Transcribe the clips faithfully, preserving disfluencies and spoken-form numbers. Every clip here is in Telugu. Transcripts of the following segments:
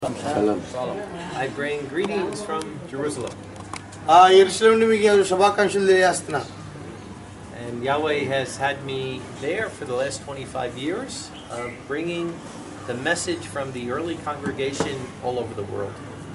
Shalom. I bring greetings from Jerusalem. And Yahweh has had me there for the last twenty-five years, uh, bringing the message from the early congregation all over the world.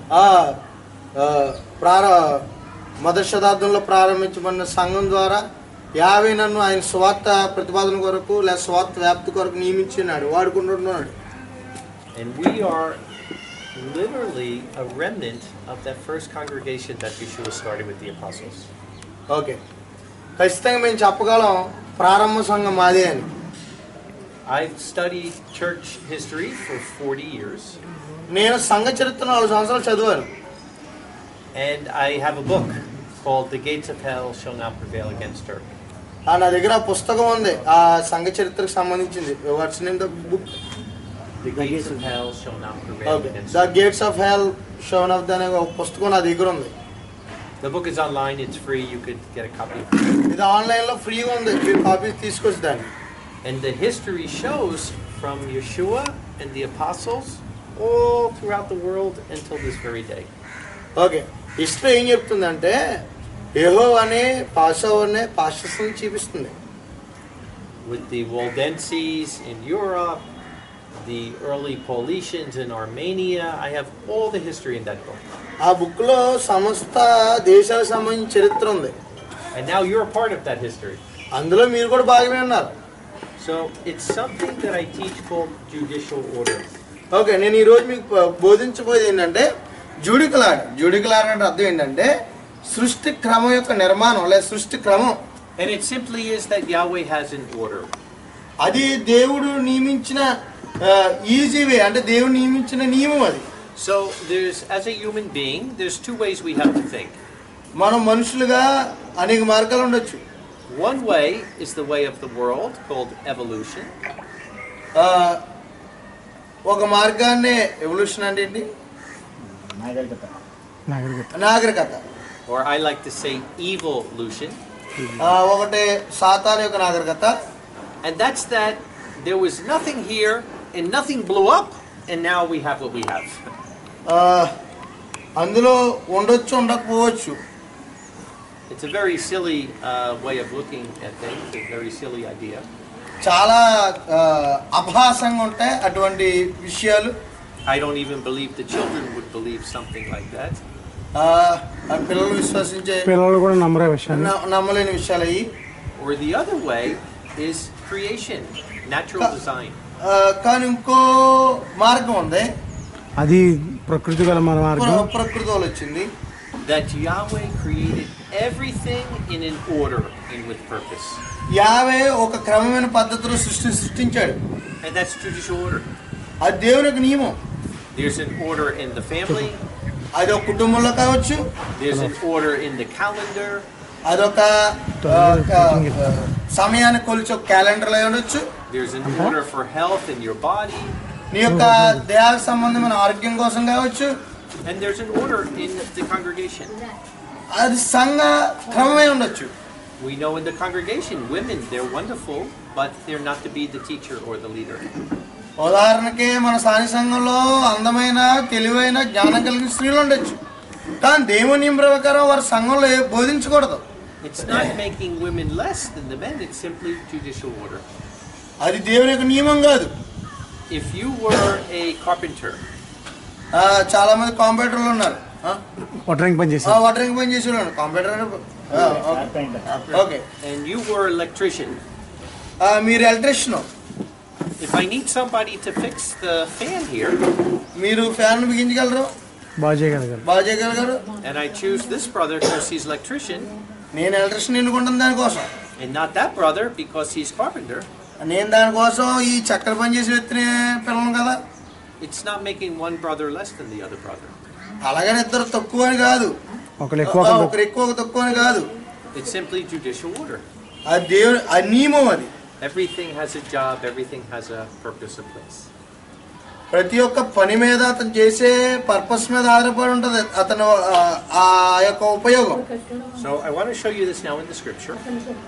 మొదటి శతాబ్దంలో ప్రారంభించబడిన సంఘం ద్వారా యావే నన్ను ఆయన స్వార్థ ప్రతిపాదన కొరకు లేదా స్వార్థ వ్యాప్తి కొరకు నియమించినాడు వాడుకుంటున్నాడు. And we are literally a remnant of that first congregation that Yeshua started with the apostles. Okay, ఖచ్చితంగా మేము చెప్పగలం ప్రారంభ సంఘం మాదే అని. I've studied church history for forty years. నేను సంఘ చరిత్ర నాలుగు సంవత్సరాలు చదివాను. And I have a book called The Gates of Hell Shall Not Prevail Against Her. నా దగ్గర పుస్తకం ఉంది ఆ సంఘ చరిత్రకు సంబంధించింది. What's name the book? The Gates of Hell Shall Not Prevail Against Her. The The Gates of Hell Shall Not అనే ఒక పుస్తకం నా దగ్గర ఉంది. The book is online, it's free, you could get a copy. ఇది ఆన్లైన్ లో ఫ్రీగా ఉంది, మీరు కాపీ తీసుకొచ్చి దాన్ని. And the history shows from Yeshua and the apostles all throughout the world until this very day. Okay, history ఏం చెప్తుందంటే యెహోవానే పాసోవర్నే పాస్టర్స్ని చూపిస్తుంది. With the Waldenses in Europe, the early Paulicians in Armenia, I have all the history in that book. ఆ బుక్ లో సమస్త దేశాలకు సంబంధించిన చరిత్ర ఉంది. And now you're a part of that history. అందులో మీరు కూడా భాగమే ఉన్నారు. So it's something that I teach called judicial order. Okay, నేను ఈరోజు మీకు బోధించబోయేది ఏంటంటే జూడికల్ ఆర్డర్. జూడికల్ ఆర్డర్ అంటే అర్థం ఏంటంటే సృష్టి క్రమం యొక్క నిర్మాణం లేదా సృష్టి క్రమం. And it simply is that Yahweh has an order. అది దేవుడు నియమించిన ఈజీ వే, అంటే దేవుడు నియమించిన నియమం అది. So there's, as a human being, there's two ways we have to think. మనం మనుషులుగా అనేక మార్గాలు ఉండొచ్చు. One way is the way of the world called evolution. ఒక మార్గాన్ని ఎవల్యూషన్ అంటే ఏంటి? నాగరికత. Or I like to say evolution. ఒకటే సాతాను యొక్క నాగరికత. And that's that there was nothing here and nothing blew up and now we have what we have. అందులో ఉండొచ్చు ఉండకపోవచ్చు. It's a very silly uh, way of looking at things, a very silly idea. చాలా అభాసంగా ఉంటాయి అటువంటి విషయాలు. I don't even believe the children would believe something like that. పిల్లలు విశ్వసించే పిల్లలు కూడా నమ్మరే విషయాలు నమ్మలేని విషయాలు అయ్యి. Or the other way is creation, natural design. కానీ ఇంకో మార్గం ఉంది, అది ప్రకృతి గల మార్గం. ప్రకృతి వల్ల వచ్చింది. That Yahweh created everything in an order and with purpose. యావే ఒక క్రమమైన పద్ధతిలో సృష్టి సృష్టించాడు. And that's judicial order. అది దేవుని యొక్క నియమం. There's an order in the family. అది ఒక కుటుంబంలో కావచ్చు. There's an order in the calendar. అదొక సమయాన్ని కొలిచే ఒక క్యాలెండర్ అయి ఉండొచ్చు. There's an order for health in your body. నీ యొక్క దేహానికి సంబంధమైన ఆరోగ్యం కోసం కావచ్చు. And there's an order in the congregation. అది సంఘ క్రమమే ఉండొచ్చు. We know in the congregation, women, they're wonderful, but they're not to be the teacher or the leader. ఉదాహరణకి మన స్థానిక సంఘంలో అందమైన తెలివైన జ్ఞానం కలిగిన స్త్రీలు ఉండొచ్చు, కానీ దేవుని నియమం ప్రకారం వారి సంఘంలో బోధించకూడదు. It's not making women less than the men, it's simply judicial order. అది దేవుని యొక్క నియమం కాదు. If you were a carpenter, చాలా మంది కాంప్యూటర్లు ఉన్నారు, వాటరింగ్ పని చేస్తారు, వాటరింగ్ పని చేసేవాళ్ళు computer. Okay, and you were an electrician, మీరు electrician. if I need somebody to fix the fan here, మీరు ఫ్యాన్ బిగించగలరు, బాగా చేయగలగారు, బాగా చేయగలగారు. and I choose this brother because he's electrician, నేను ఎలక్ట్రీషియన్ ఎన్నుకుంటాను దానికోసం, and not that brother because he's carpenter, నేను దానికోసం ఈ చక్కెర పని చేసి ఎత్తిన పిల్లలు కదా. it's not making one brother less than the other brother. అలాగని ఇద్దరు తక్కువ అని కాదు, ఒకరు ఎక్కువ ఒకరు ఎక్కువ తక్కువ అని కాదు. It's simply judicial order. అది దేవుని ఆ నియమం. అది Everything has a job, everything has a purpose, a place. ప్రతి ఒక్క పని మీద అతను చేసే పర్పస్ మీద ఆధారపడి ఉంటుంది అతను ఆ యొక్క ఉపయోగం. So I want to show you this now in the scripture.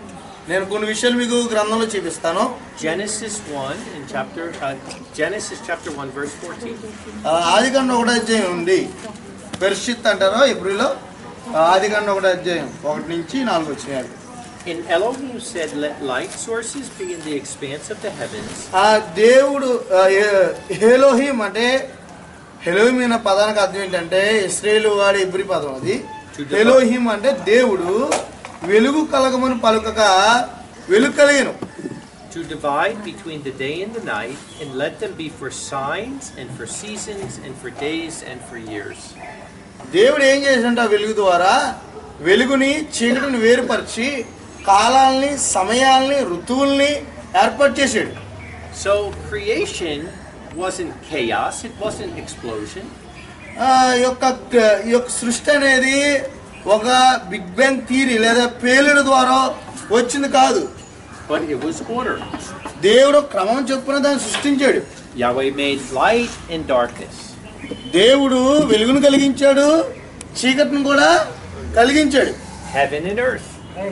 నేను కొన్ని విషయాలు మీకు గ్రంథంలో చూపిస్తాను. Genesis one in chapter uh, Genesis chapter one verse fourteen. ఆదికాండం ఒకటో అధ్యాయం ఉంది. పెర్షిత్ అంటారో ఇబ్రిలో. ఆదికాండం ఒకటో అధ్యాయం ఒకటి నుంచి నాలుగు వచ్చినాయి. In Elohim said, "Let light sources be in the expanse of the heavens." ఆ దేవుడు ఎలోహిం అంటే ఎలోహిం అనే పదానికి అర్థం ఏంటంటే ఇశ్రాయేలు వాడి ఇబ్రి పదం అది. ఎలోహిం అంటే దేవుడు వెలుగు కలగమని పలుకక వెలుగు కలిగెను. To divide between the day and the night, and let them be for signs and for seasons and for days and for years. దేవుడు ఏం చేశాడంటే ఆ వెలుగు ద్వారా వెలుగుని చీకటిని వేరుపరిచి కాలాల్ని సమయాల్ని ఋతువుల్ని ఏర్పాటు చేశాడు. So creation wasn't chaos, it wasn't explosion. ఈ యొక్క ఈ యొక్క సృష్టి అనేది ఒక బిగ్ బ్యాంగ్ థియరీ లేదా పేలుడు ద్వారా వచ్చింది కాదు. But it was order. దేవుడు క్రమం చొప్పున దాన్ని సృష్టించాడు. Yahweh made light and darkness. దేవుడు వెలుగును కలిగించాడు, చీకటిని కూడా కలిగించాడు. Heaven and earth.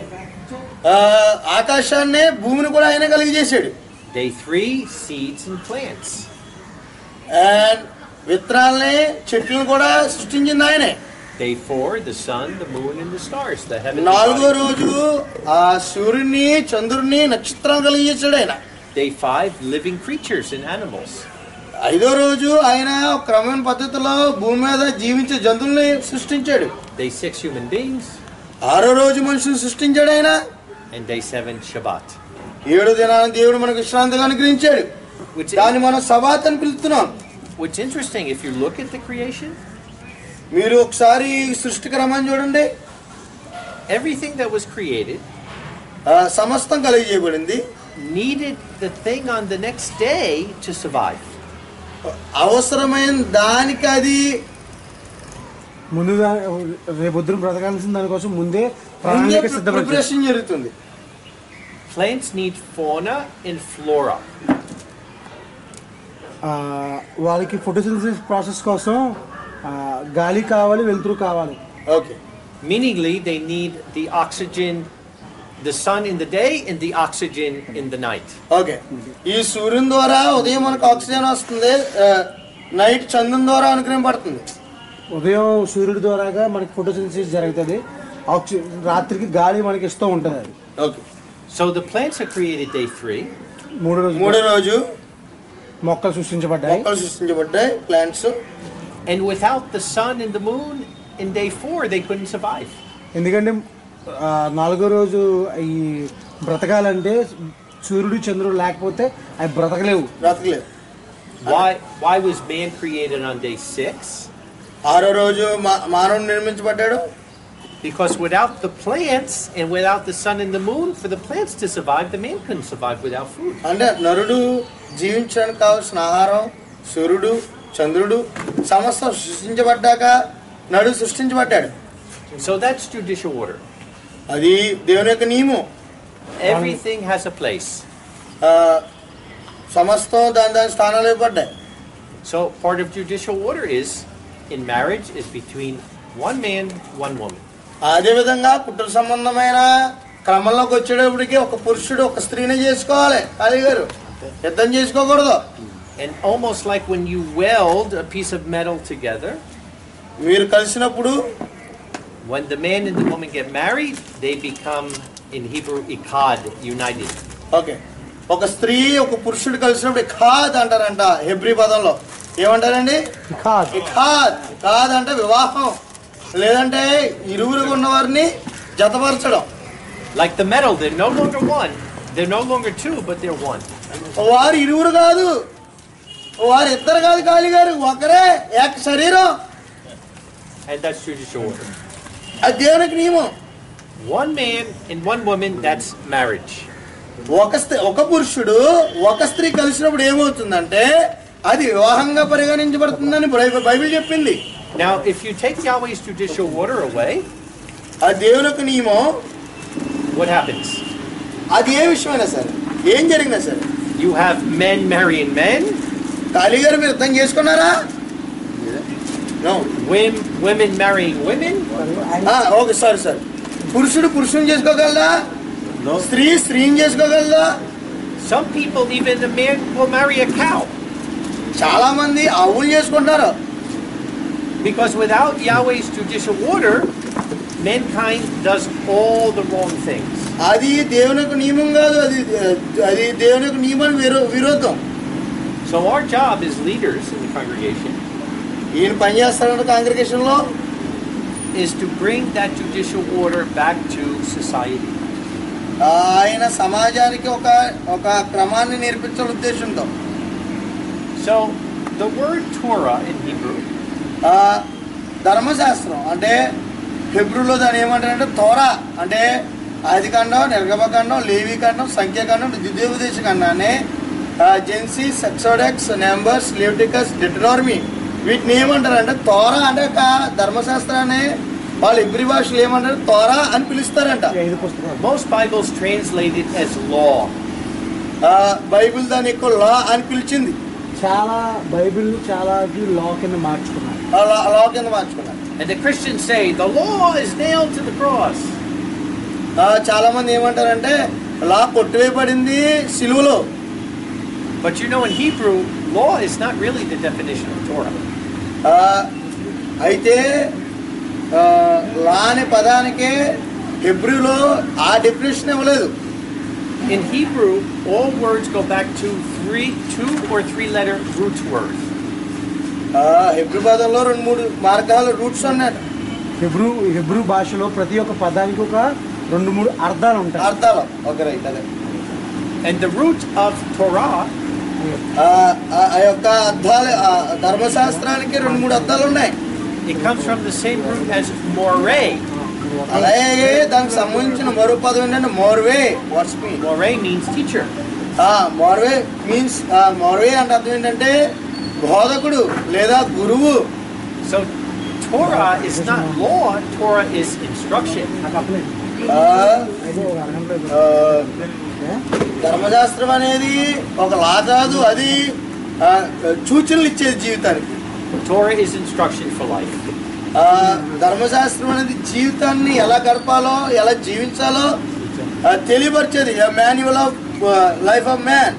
ఆకాశాన్ని భూమిని కూడా ఆయన కలిగజేశాడు. Day three, seeds and plants. And విత్తనాలని చెట్లను కూడా సృష్టించింది ఆయనే. Day four, the sun, the moon, and the stars. The heavenly నాలుగో bodies. రోజు ఆ సూర్యుని చంద్రుడిని నక్షత్రాలు కలిగించాడు ఆయన. Day five, living creatures and animals. ఐదో రోజు ఆయన క్రమమైన పద్ధతిలో భూమి మీద జీవించే జంతువుల్ని సృష్టించాడు. Day six, human beings. ఆరో రోజు మనుషులు సృష్టించాడు ఆయన. And day seven, Shabbat. ఏడు దినాలను దేవుడు మనకు విశ్రాంతిగా అనుగ్రహించాడు. Which, దాన్ని మనం సబాత్ అని పిలుస్తున్నాం. which interesting, if you look at the creation, మీరు ఒకసారి సృష్టి క్రమాన్ని చూడండి. everything that was created సమస్తం కలిగజేయబడింది. needed the thing on the next day to survive. అవసరమైన దానికి అది ముందు రేపొద్దున బ్రతకాల్సిన దానికోసం ముందే ప్రణాళిక సిద్ధపరిచారు. ప్రిపరేషన్ జరుగుతుంది. Plants need fauna and flora. వాళ్ళకి ఫోటోసింథసిస్ ప్రాసెస్ కోసం గాలి కావాలి, వెలుతురు కావాలి. Okay. Meaningly, they need the oxygen, the sun in the day and the oxygen in the night. Okay. ఈ సూర్యుని ద్వారా ఉదయం మనకు ఆక్సిజన్ వస్తుంది, నైట్ చంద్రుని ద్వారా అనుగ్రహింపబడుతుంది. ఉదయం సూర్యుడి ద్వారాగా మనకి ఫోటోసింథసిస్ జరుగుతుంది, ఆక్సిజన్ రాత్రికి గాలి మనకి ఇస్తూ ఉంటుంది అది. Okay. So the plants are created day three. మూడో రోజు మూడో రోజు మొక్కలు సృష్టించబడ్డాయి. మొక్కలు సృష్టించబడ్డాయి, plants. And without the sun and the moon in day four, they couldn't survive. ఎందుకంటే నాలుగో రోజు ఈ బ్రతకాలంటే సూర్యుడు చంద్రుడు లేకపోతే అవి బ్రతకలేవు, బ్రతకలేవు. Why why was man created on day six? ఆరో రోజు మానవుడు నిర్మించబడ్డాడు. Because without the plants and without the sun and the moon, for the plants to survive, the man couldn't survive without food. అంటే నరుడు జీవించడానికి కావాల్సిన ఆహారం సూర్యుడు చంద్రుడు సమస్తం సృష్టించబడ్డాక నడు సృష్టించబడ్డాడు. So that's judicial order. అది దేవుని యొక్క నియమం. Everything has a place. సమస్తం దాని దాని స్థానాలు ఇవ్వబడ్డాయి. So part of judicial order is in marriage is between one man, one woman. అదే విధంగా కుటుంబ సంబంధమైన క్రమంలోకి వచ్చేటప్పటికి ఒక పురుషుడు ఒక స్త్రీని చేసుకోవాలి. కాళీ గారు యుద్ధం చేసుకోకూడదు. And almost like when you weld a piece of metal together, మీరు కలిసినప్పుడు when the man and the woman get married, they become in Hebrew ikad, united. Okay. ఒక స్త్రీ ఒక పురుషుడు కలిసినప్పుడు ఇఖాద్ అంటారంట హెబ్రీ పదంలో. ఏమంటారండి? ఇఖాద్. ఇఖాద్ ఇఖాద్ అంటే వివాహం లేదంటే ఇరువురుగా ఉన్నవారిని జతపరచడం. Like the metal, they're no longer one. They're no longer two, but they're one. వారు ఇరువురు కాదు, వారు ఇద్దరు కాదు కాళీ గారు, ఒకరే ఏక శరీరం. And that's judicial order. అది దేవునికి నియమం. One man and one woman, that's marriage. ఒక స్త్రీ ఒక పురుషుడు ఒక స్త్రీ కలిసినప్పుడు ఏమవుతుందంటే అది వివాహంగా పరిగణించబడుతుందని బైబిల్ చెప్పింది. Now, if you take Yahweh's judicial order away, ఆ దేవుని యొక్క నియమం what happens? అది ఏ విషయమైనా సరే ఏం జరిగినా సరే You have men marrying men, కాళీ గారు మీరు అర్థం చేసుకున్నారా? women, women marrying women, okay sorry sir పురుషుడు పురుషుని చేసుకోగలరా? No. స్త్రీ స్త్రీని చేసుకోగలదా? Some people, even a man will marry a cow. చాలా మంది ఆవులు చేసుకుంటారు. Because without Yahweh's judicial order, mankind does all the wrong things. అది దేవుని యొక్క నియమం కాదు, అది అది దేవుని యొక్క నియమానికి విరో విరోధం. So our job as leaders in the congregation ఈయన పని చేస్తాడు కాంగ్రిగేషన్ లో, is to bring that judicial order back to society. ఆయన సమాజానికి ఒక ఒక క్రమాన్ని నేర్పించాల ఉద్దేశంతో. So the word Torah in Hebrew, ధర్మశాస్త్రం అంటే హెబ్రూలో దాన్ని ఏమంటారంటే తోరా, అంటే ఆదికాండం, నిర్గమకాండం, లేవీకాండం, సంఖ్యాకాండం, ద్వితీయోపదేశ కాండాన్ని జెన్సీస్, ఎక్సోడెక్స్, నెంబర్స్, లెవిటికస్, డిటరానమీ వీటిని ఏమంటారంటే తోరా అంటే ఒక ధర్మశాస్త్రాన్ని వాళ్ళు ఇబ్రి భాషలో ఏమంటారు తోరా అని పిలుస్తారంట. most Bibles translate it as law. Bible దాన్ని ఎక్కువ లా అని పిలిచింది. చాలా బైబిల్ చాలా లా కింద మార్చుకున్నారు, లా కింద మార్చుకున్నారు. And the Christians say the law is nailed to the cross. చాలా మంది ఏమంటారంటే లా కొట్టివేయబడింది సిలువలో. But you know, in Hebrew, law is not really the definition of Torah. అయితే లా అనే పదానికి హెబ్రూలో ఆ డెఫినేషన్ ఇవ్వలేదు. In Hebrew, all words go back to three, two or three letter root words. Hebrew పదంలో రెండు మూడు మార్గాలు రూట్స్ ఉన్నాయి. హెబ్రూ హెబ్రూ భాషలో ప్రతి ఒక్క పదానికి ఒక రెండు మూడు అర్థాలు ఉంటాయి. అర్థాలు ఓకే రైట్ అదే. And the root of Torah, ఆ యొక్క అర్థాలు ధర్మశాస్త్రానికి రెండు మూడు అర్థాలు ఉన్నాయి. it comes from the same root as moreh. అలాగే దానికి సంబంధించిన మరో పదం ఏంటంటే మోర్వే. What's mean? Moreh means teacher. మోర్వే మీన్స్ మోర్వే అంటే అర్థం ఏంటంటే బోధకుడు లేదా గురువు. So Torah is not law, Torah is instruction. ధర్మశాస్త్రం అనేది ఒక లా కాదు, అది సూచనలు ఇచ్చేది జీవితానికి. Torah is instruction for life. ధర్మశాస్త్రం అనేది జీవితాన్ని ఎలా గడపాలో ఎలా జీవించాలో తెలియపరిచేది. Manual of life of man.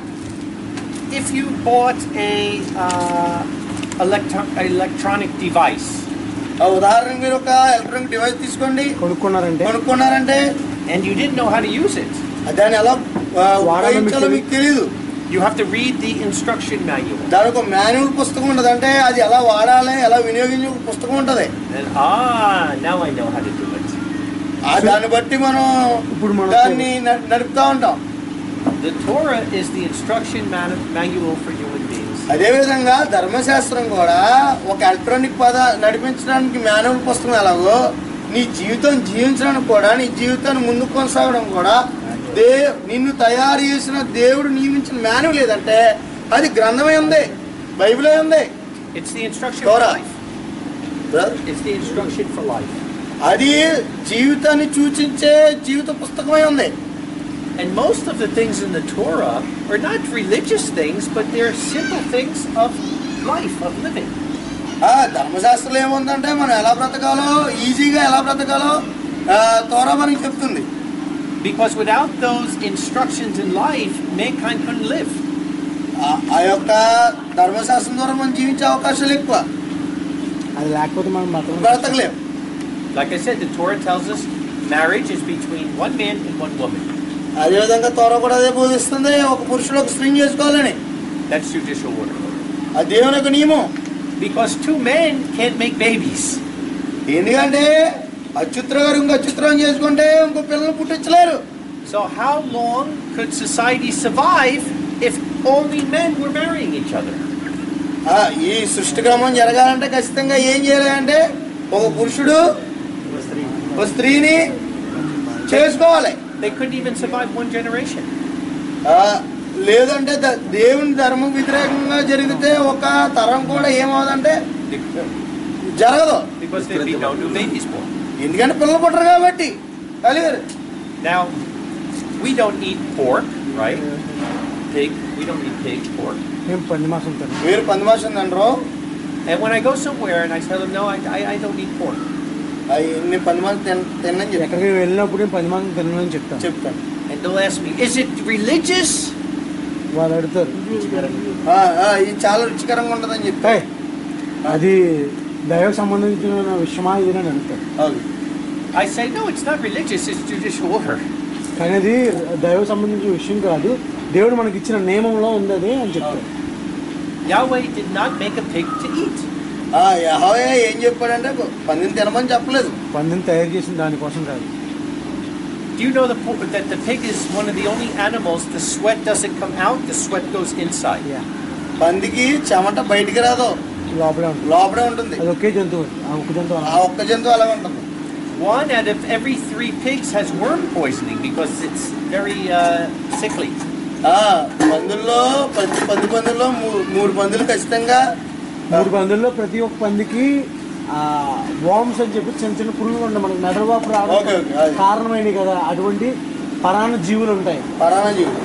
If you bought a uh, electro- electronic device, ఉదాహరణకి మీరు ఒక ఎలక్ట్రానిక్ డివైస్ తీసుకోండి, కొనుక్కున్నారంటే కొనుక్కున్నారంటే and you didn't know how to use it, దాన్ని ఎలా ఉపయోగించాలో మీకు తెలియదు. you have to read the instruction manual. దానికి ఒక మాన్యువల్ పుస్తకం ఉంటుంది, అంటే అది ఎలా వాడాలి ఎలా వినియోగించే పుస్తకం ఉంటుంది. And ah, now I know how to do it. దాన్ని బట్టి మనం ఇప్పుడు మనం దాన్ని నడుపుతా ఉంటాం. The Torah is the instruction man- manual for human beings. అదేవిధంగా ధర్మశాస్త్రం కూడా ఒక ఎలక్ట్రానిక్ పద నడిపించడానికి మాన్యువల్ పుస్తకం ఎలాగో నీ జీవితం జీవించడానికి కూడా నీ జీవితాన్ని ముందుకు కొనసాగడం కూడా దే నిన్ను తయారు చేసిన దేవుడు నియమించిన మాన్యువల్ లేదంటే అది గ్రంథమే ఉంది, బైబిలే ఉంది. It's the instruction Torah. for life. It's the instruction for life. అది జీవితాన్ని సూచించే జీవిత పుస్తకమై ఉంది. And most of the things in the Torah are not religious things, but they're simple things of life, of living. ధర్మశాస్త్రంలో ఏముందంటే మనం ఎలా బ్రతకాలో, ఈజీగా ఎలా బ్రతకాలో తోరా మనకి చెప్తుంది. Because without those instructions in life, mankind couldn't live. ఆ యొక్క ధర్మశాస్త్రం ద్వారా మనం జీవించే అవకాశాలు ఎక్కువ, అది లేకపోతే మనం బ్రతకలేం. Like I said, the Torah tells us marriage is between one man and one woman. అదేవిధంగా తోర కూడా అదే బోధిస్తుంది, ఒక పురుషుడు ఒక స్త్రీని చేసుకోవాలని. That's judicial order. ఆ దేవుని యొక్క నియమం. Because two men can't make babies. ఎందుకంటే అచ్యుత్ర గారు ఇంకో అచ్యుత్రం చేసుకుంటే ఇంకో పిల్లలు పుట్టించలేరు. So how long could society survive if only men were marrying each other? ఈ సృష్టి క్రమం జరగాలంటే ఖచ్చితంగా ఏం చేయాలి అంటే ఒక పురుషుడు ఒక స్త్రీని చేసుకోవాలి. They couldn't even survive one generation. లేదంటే దేవుని ధర్మం వ్యతిరేకంగా జరిగితే ఒక తరం కూడా ఏమవుదంటే జరగదు. Because there'd be no new babies born. ఎందుకంటే పిల్లలు పుట్టరు కాబట్టి. Now, we don't eat pork, right? Pig. We don't eat pig, pork. మేము పంది మాసం తిన్నాం. మీరు పంది మాసం తినరు. And when I go somewhere and I tell them, no, I, I, I don't eat pork. నేను పంది మాసం తిన తినని చెప్తాను. ఎక్కడికి వెళ్ళినప్పుడు పంది మాసం తినని చెప్తాను And they'll ask me, is it religious? వాళ్ళు అడుగుతారు ఆ, ఆ, ఇది చాలా రుచికరంగా ఉంటుందని చెప్పి "ఏయ్, అది దైవ సంబంధించిన విషయమా ఇది అని అడుగుతారు. అవును. I say, no, it's not religious, it's judicial order. కానీ అది దైవ సంబంధించిన విషయం కాదు, దేవుడు మనకి ఇచ్చిన నియమంలో ఉంది అది అని చెప్తారు. Yahweh did not make a pig to eat. ఆ, యెహోవా ఏం చెప్పాడంటే పందిని తినమని చెప్పలేదు. పందిని తయారు చేసిన దానికోసం కాదు. Do you know the, po- that the pig is one of the only animals, the sweat doesn't come out, the sweat goes inside. Yeah, పందికి చెమట బయటికి రాదు, లోపలే ఉంటుంది. లోపలే ఉంటుంది. అది ఒకే జంతువు, ఆ ఒక్క జంతువు ఆ అలా. ఒక్క జంతువు అలా ఉంటుంది. One out of every three pigs has worm poisoning because it's very uh, sickly. ఆ, పందుల్లో ప్రతి పది పందుల్లో మూ- మూడు పందులు ఖచ్చితంగా మూడు పందుల్లో ప్రతి ఒక్క పందికి ఆ వామ్స్ అని చెప్పి చిన్న చిన్న పురుగులు ఉంటాయి, మనకి మెదడువాపు ఓకే, రావడం ఓకే, అది. కారణమైనవి కదా, అటువంటి పరాణ జీవులు ఉంటాయి. పరాణజీవుడు.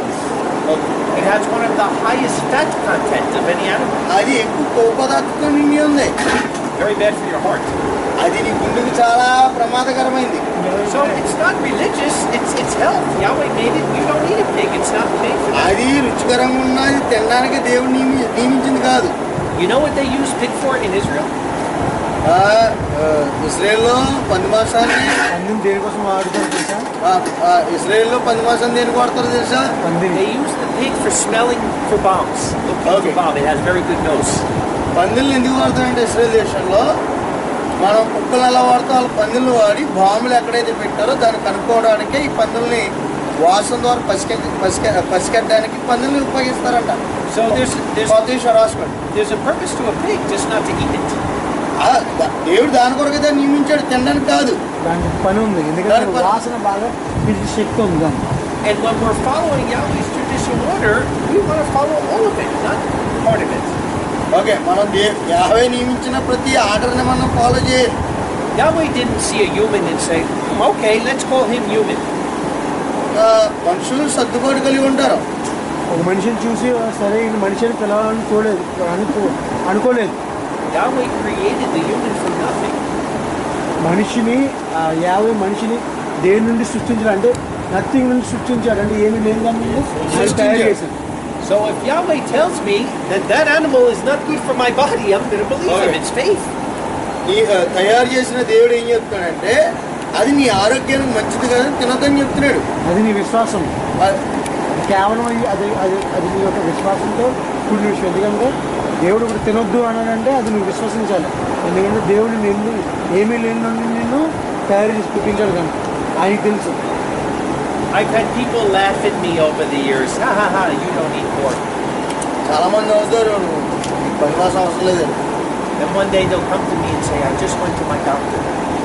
Okay. It has one of the highest fat content of any animal. అది ఎక్కువ కొవ్వు పదార్థంతో నిండి ఉంది. Very bad for your heart. అది నీ గుండెకి చాలా ప్రమాదకరమైంది. So it's not religious, it's it's health. Yahweh made it, you don't eat a pig, it's not made for that. అది రుచికరంగా ఉన్నది తినడానికి దేవుడు నియమి నియమించింది కాదు. You know what they use pig for in Israel? ఆ, ఆ, ఇస్రాయేల్లో పంది మాంసాన్ని పందిని దేనికోసం వాడుతారు తెలుసా? ఆ, ఆ, ఇస్రాయేల్లో పంది మాంసాన్ని దేనికి వాడతారో తెలుసా? పందిని They use the pig for smelling for bombs. Looking Okay. for bomb. It has very good nose. పందుల్ని ఎందుకు వాడతారంటే ఇస్రాయేల్ దేశంలో మనం కుక్కలు ఎలా వాడతాం వాళ్ళు పందులను వాడి బాంబులు ఎక్కడైతే పెట్టారో దాన్ని కనుక్కోవడానికే ఈ పందుల్ని వాసన ద్వారా పసికె పసికె పసికెట్టడానికి పందుల్ని ఉపయోగిస్తారంట. So there's there's స్వదేశ్వర రాసుకోండి. there's a purpose to a pig, just not to eat it. ఆ, ద- దేవుడు దాని కొరకు దాన్ని నియమించాడు, తినడానికి కాదు. దానికి పని ఉంది, ఎందుకంటే దానికి పని- వాసన బాగా పిలిచే శక్తి ఉంది దానికి. And when we're following Yahweh's judicial order, we want to follow all of it, not part of it. Okay, మనం దే యాహవే నియమించిన ప్రతి ఆర్డర్ని మనం ఫాలో చేయాలి. Yahweh didn't see a human and say, "Hmm, okay, let's call him human." ఆ, మనుషులు సర్దుబాటు కలిగి ఉంటారు. ఒక మనిషిని చూసి "ఆ, సరే ఈ మనిషిని పిలవాలని చూడలేదు, అనుకో అనుకోలేదు. Yahweh created the human from nothing. మనిషిని ఆ, యాభై మనిషిని దేని నుండి సృష్టించాడు అంటే నథింగ్ నుండి సృష్టించాడు, అంటే ఏమి లేని దాని నుండి ఆయన తయారు చేశాడు. So if Yahweh tells me that that animal is not good for my body, I'm going to believe him. Okay. It's faith. ఈ ఆ, తయారు చేసిన దేవుడు ఏం చెప్తాడంటే అది నీ ఆరోగ్యానికి మంచిది కాదని తినొద్దని చెప్తున్నాడు. అది నీ విశ్వాసం, ఆ, కేవలం అది అది అది అది నీ యొక్క విశ్వాసంతో కూడిన విషయం. ఎందుకంటే దేవుడు ఇప్పుడు తినొద్దు అని అంటే అది నువ్వు విశ్వసించాలి. ఎందుకంటే దేవుడు నిన్ను ఏమీ లేని నుండి నిన్ను తయారు చేసి పుట్టించాడు కనుక ఆయనకు తెలుసు. I've had people laugh at me over the years. Ha ha ha, you don't eat pork. చాలా మంది అవుతారు పది మాసం అవసరం లేదు. And one day they'll come to me and say, I just went to my doctor.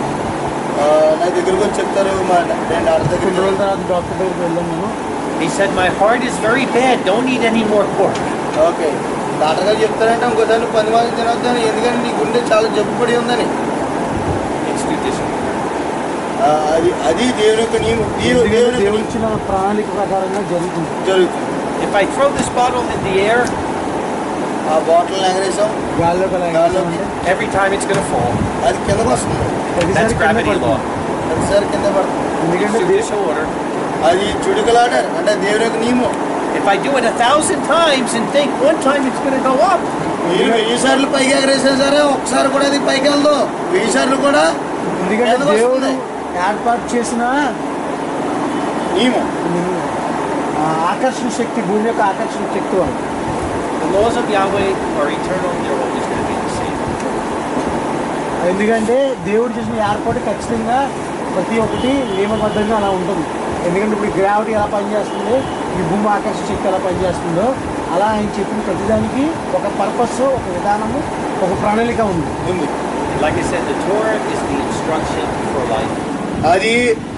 ఆ, నా దగ్గరకు వచ్చి చెప్తారు మా నేను డాక్టర్ దగ్గరికి కొన్ని రోజుల వెళ్ళాను. తర్వాత డాక్టర్ దగ్గరికి వెళ్ళాం మేము. He said, my heart is very bad. Don't eat any more pork. Okay, doctor గారు చెప్తారంటే ఇంకోసారి నువ్వు పది మాసం తినొద్దని, ఎందుకంటే నీ గుండె చాలా జబ్బు పడి ఉందని. It's judicial. ఆ, అది అది దేవుని యొక్క నియమం. దేవుడు ఎందుకంటే దేవుని యొక్క దేవుడు నియమం ఇచ్చిన ప్రణాళిక ప్రకారంగా జరుగుతుంది. జరుగుతుంది. If I throw this bottle in the air, ఆ బాటిల్ ఎగరేసాం, గాల్లోకి అలా గాల్లోకి. ఎగరేసామంటే every time it's going to fall. అది కిందకు వస్తుంది, ప్రతిసారి That's కింద gravity పడుతుంది. law. ప్రతిసారి కింద పడుతుంది. It's ఎందుకంటే దే- judicial order. అది చుడుకలాడారు అంటే దేవుని యొక్క నియమం. If I do it a thousand times and think one time it's going to go up, మీరు వెయ్యి సార్లు పైకి ఎగరేసినా సరే ఒకసారి కూడా అది పైకి వెళ్దాం, వెయ్యి సార్లు కూడా ఎందుకంటే కిందకు దేవుడు వస్తుంది. ఏర్పాటు చేసిన నియమం. ఆ, ఆకర్షణ శక్తి, భూమి యొక్క ఆకర్షణ శక్తి వాళ్ళు. the laws of Yahweh are eternal. They're always going to be the same. ఎందుకంటే దేవుడు చేసిన ఏర్పాటు ఖచ్చితంగా ప్రతి ఒక్కటి నియమబద్ధంగా అలా ఉంటుంది. ఎందుకంటే ఇప్పుడు గ్రావిటీ ఎలా పనిచేస్తుందో, ఈ భూమి ఆకర్షణ శక్తి ఎలా పనిచేస్తుందో, అలా ఆయన చెప్పిన ప్రతిదానికి ఒక పర్పస్, ఒక విధానము, ఒక ప్రణాళిక ఉంది. ఉంది. Like I said, the Torah is the instruction for life. అది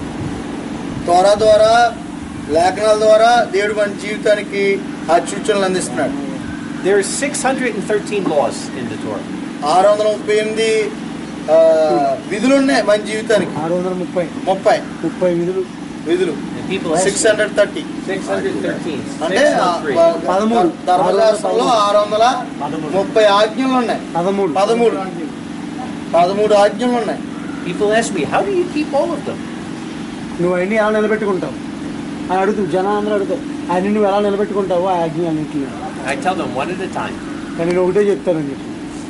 త్వర ద్వారా లేఖనాల ద్వారా దేవుడు మన జీవితానికి ఆ సూచనలు అందిస్తున్నాడు. There are six hundred thirteen laws in the Torah. ఆరు వందల ముప్పై ఎనిమిది ఆ, విధులు ఉన్నాయి మన జీవితానికి. ఆరు వందల ముప్పై ముప్పై ముప్పై విధులు విధులు And people ask six hundred thirty six hundred thirteen. అంటే Six ఆ, one three. వ- పదమూడు. ధర్మశాస్త్రంలో ఆరు వందల ముప్పై ఆజ్ఞలు ఉన్నాయి. పదమూడు పదమూడు పదమూడు ఆజ్ఞలు ఉన్నాయి. People ask me, how do you keep all of them? నువ్వు అన్ని ఎలా నిలబెట్టుకుంటావు? అని అడుగుతారు, జనం అందరూ అడుగుతారు, ఆయన నువ్వు ఎలా నిలబెట్టుకుంటావు ఆ ఆజ్ఞ అన్నింటినీ. I tell them one at a time. కానీ నేను ఒకటే చెప్తానని చెప్పి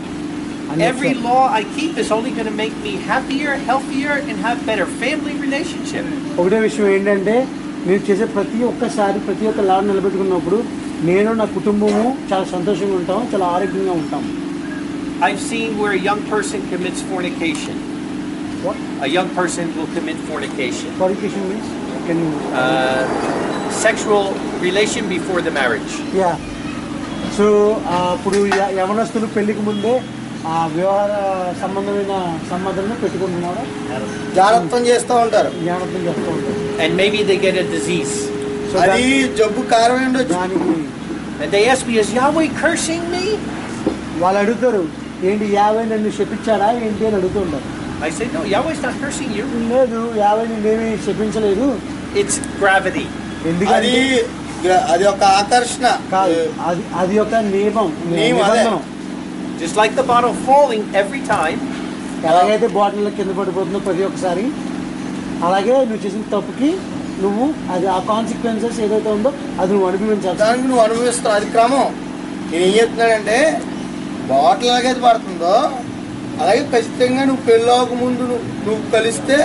Every law I keep is only going to make me happier, healthier, and have better family relationship. ఒకటే విషయం ఏంటంటే నేను చేసే ప్రతి ఒక్కసారి ప్రతి ఒక్క లా నిలబెట్టుకున్నప్పుడు నేను నా కుటుంబము చాలా సంతోషంగా ఉంటాం, చాలా ఆరోగ్యంగా ఉంటాం. I've seen where a young person commits fornication. What? A young person will commit fornication. Fornication means? Can you? Uh, sexual relation before the marriage. Yeah. So అప్పుడు యవనస్తులు పెళ్లికి ముందే ఆ వ్యవహార సంబంధమైన సంబంధాలను పెట్టుకుంటున్నారు, జాగ్రత్తం చేస్తూ ఉంటారు, జాగ్రత్తం చేస్తూ ఉంటారు. And maybe they get a disease. So అది జబ్బు కారణం ఉండొచ్చు. దానికి And they ask me, is Yahweh cursing me? వాళ్ళు అడుగుతారు, ఏంటి యావే నన్ను శపించాడా ఏంటి అని అడుగుతుంటారు. I say, no, Yahweh's not cursing you. లేదు, యావే నిన్నేమీ శపించలేదు. It's gravity. ఎందుకంటే అది అది ఒక ఆకర్షణ కాదు, అది అది ఒక నియమం, నియమం అదే. నిబంధన. Just like the bottle falling every time. ఎలాగైతే బాటిల్ కింద పడిపోతుందో ప్రతి ఒక్కసారి, అలాగే నువ్వు చేసిన తప్పుకి నువ్వు అది ఆ కాన్సిక్వెన్సెస్ ఏదైతే ఉందో అది నువ్వు అనుభవించాలి. దానికి నువ్వు అనుభవిస్తావు, అది క్రమం. నేను ఏం చెప్తున్నానంటే బాటిల్ ఎలాగైతే పడుతుందో అలాగే ఖచ్చితంగా నువ్వు పెళ్ళవక ముందు నువ్వు నువ్వు కలిస్తే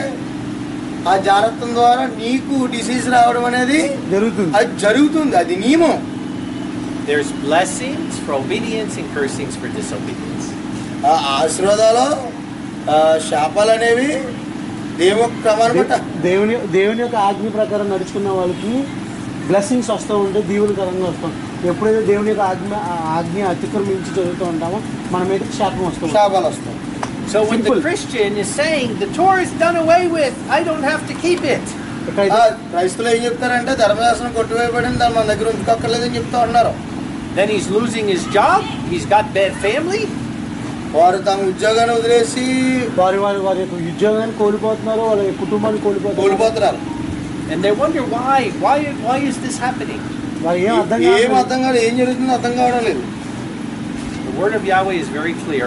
ఆ జాగ్రత్త ద్వారా నీకు డిసీజ్ రావడం అనేది జరుగుతుంది, అది జరుగుతుంది, అది నియమం. There's blessings for obedience and cursings for disobedience. ఆ ఆశీర్వాదాలు ఆ శాపాలు అనేవి దేవుని క్రమాన్ని బట్ట. దేవుని దేవుని యొక్క ఆజ్ఞ ప్రకారం నడుచుకున్న వాళ్ళకి బ్లెస్సింగ్స్ వస్తూ ఉంటే దీవులకరంగా వస్తాం. ఎప్పుడైతే దేవుని యొక్క ఆజ్ఞ ఆజ్ఞ అతిక్రమించి చదువుతూ ఉంటామో మన మీద శాపం వస్తుంది, శాపాలు వస్తాయి. So when the Simple. Christian is saying the Torah is done away with, I don't have to keep it. ఎక్కడైతే క్రైస్తులు ఏం చెప్తారంటే ధర్మశాస్త్రం కొట్టివేయబడింది, దాన్ని మన దగ్గర ఉంచుకోక్కర్లేదని చెప్తా ఉన్నారు. Then he's losing his job, he's got bad family. వారు తమ ఉద్యోగాన్ని వదిలేసి వారి వారి వారి యొక్క ఉద్యోగాన్ని కోల్పోతున్నారు, వాళ్ళ యొక్క కుటుంబాన్ని కోల్పోతున్నారు, కోల్పోతున్నారు. And they wonder why, why, why is this happening? వారు ఏం అర్థం ఏం కాదు. అర్థం కాదు, ఏం జరుగుతుందో అర్థం కావడం లేదు. The word of Yahweh is very clear.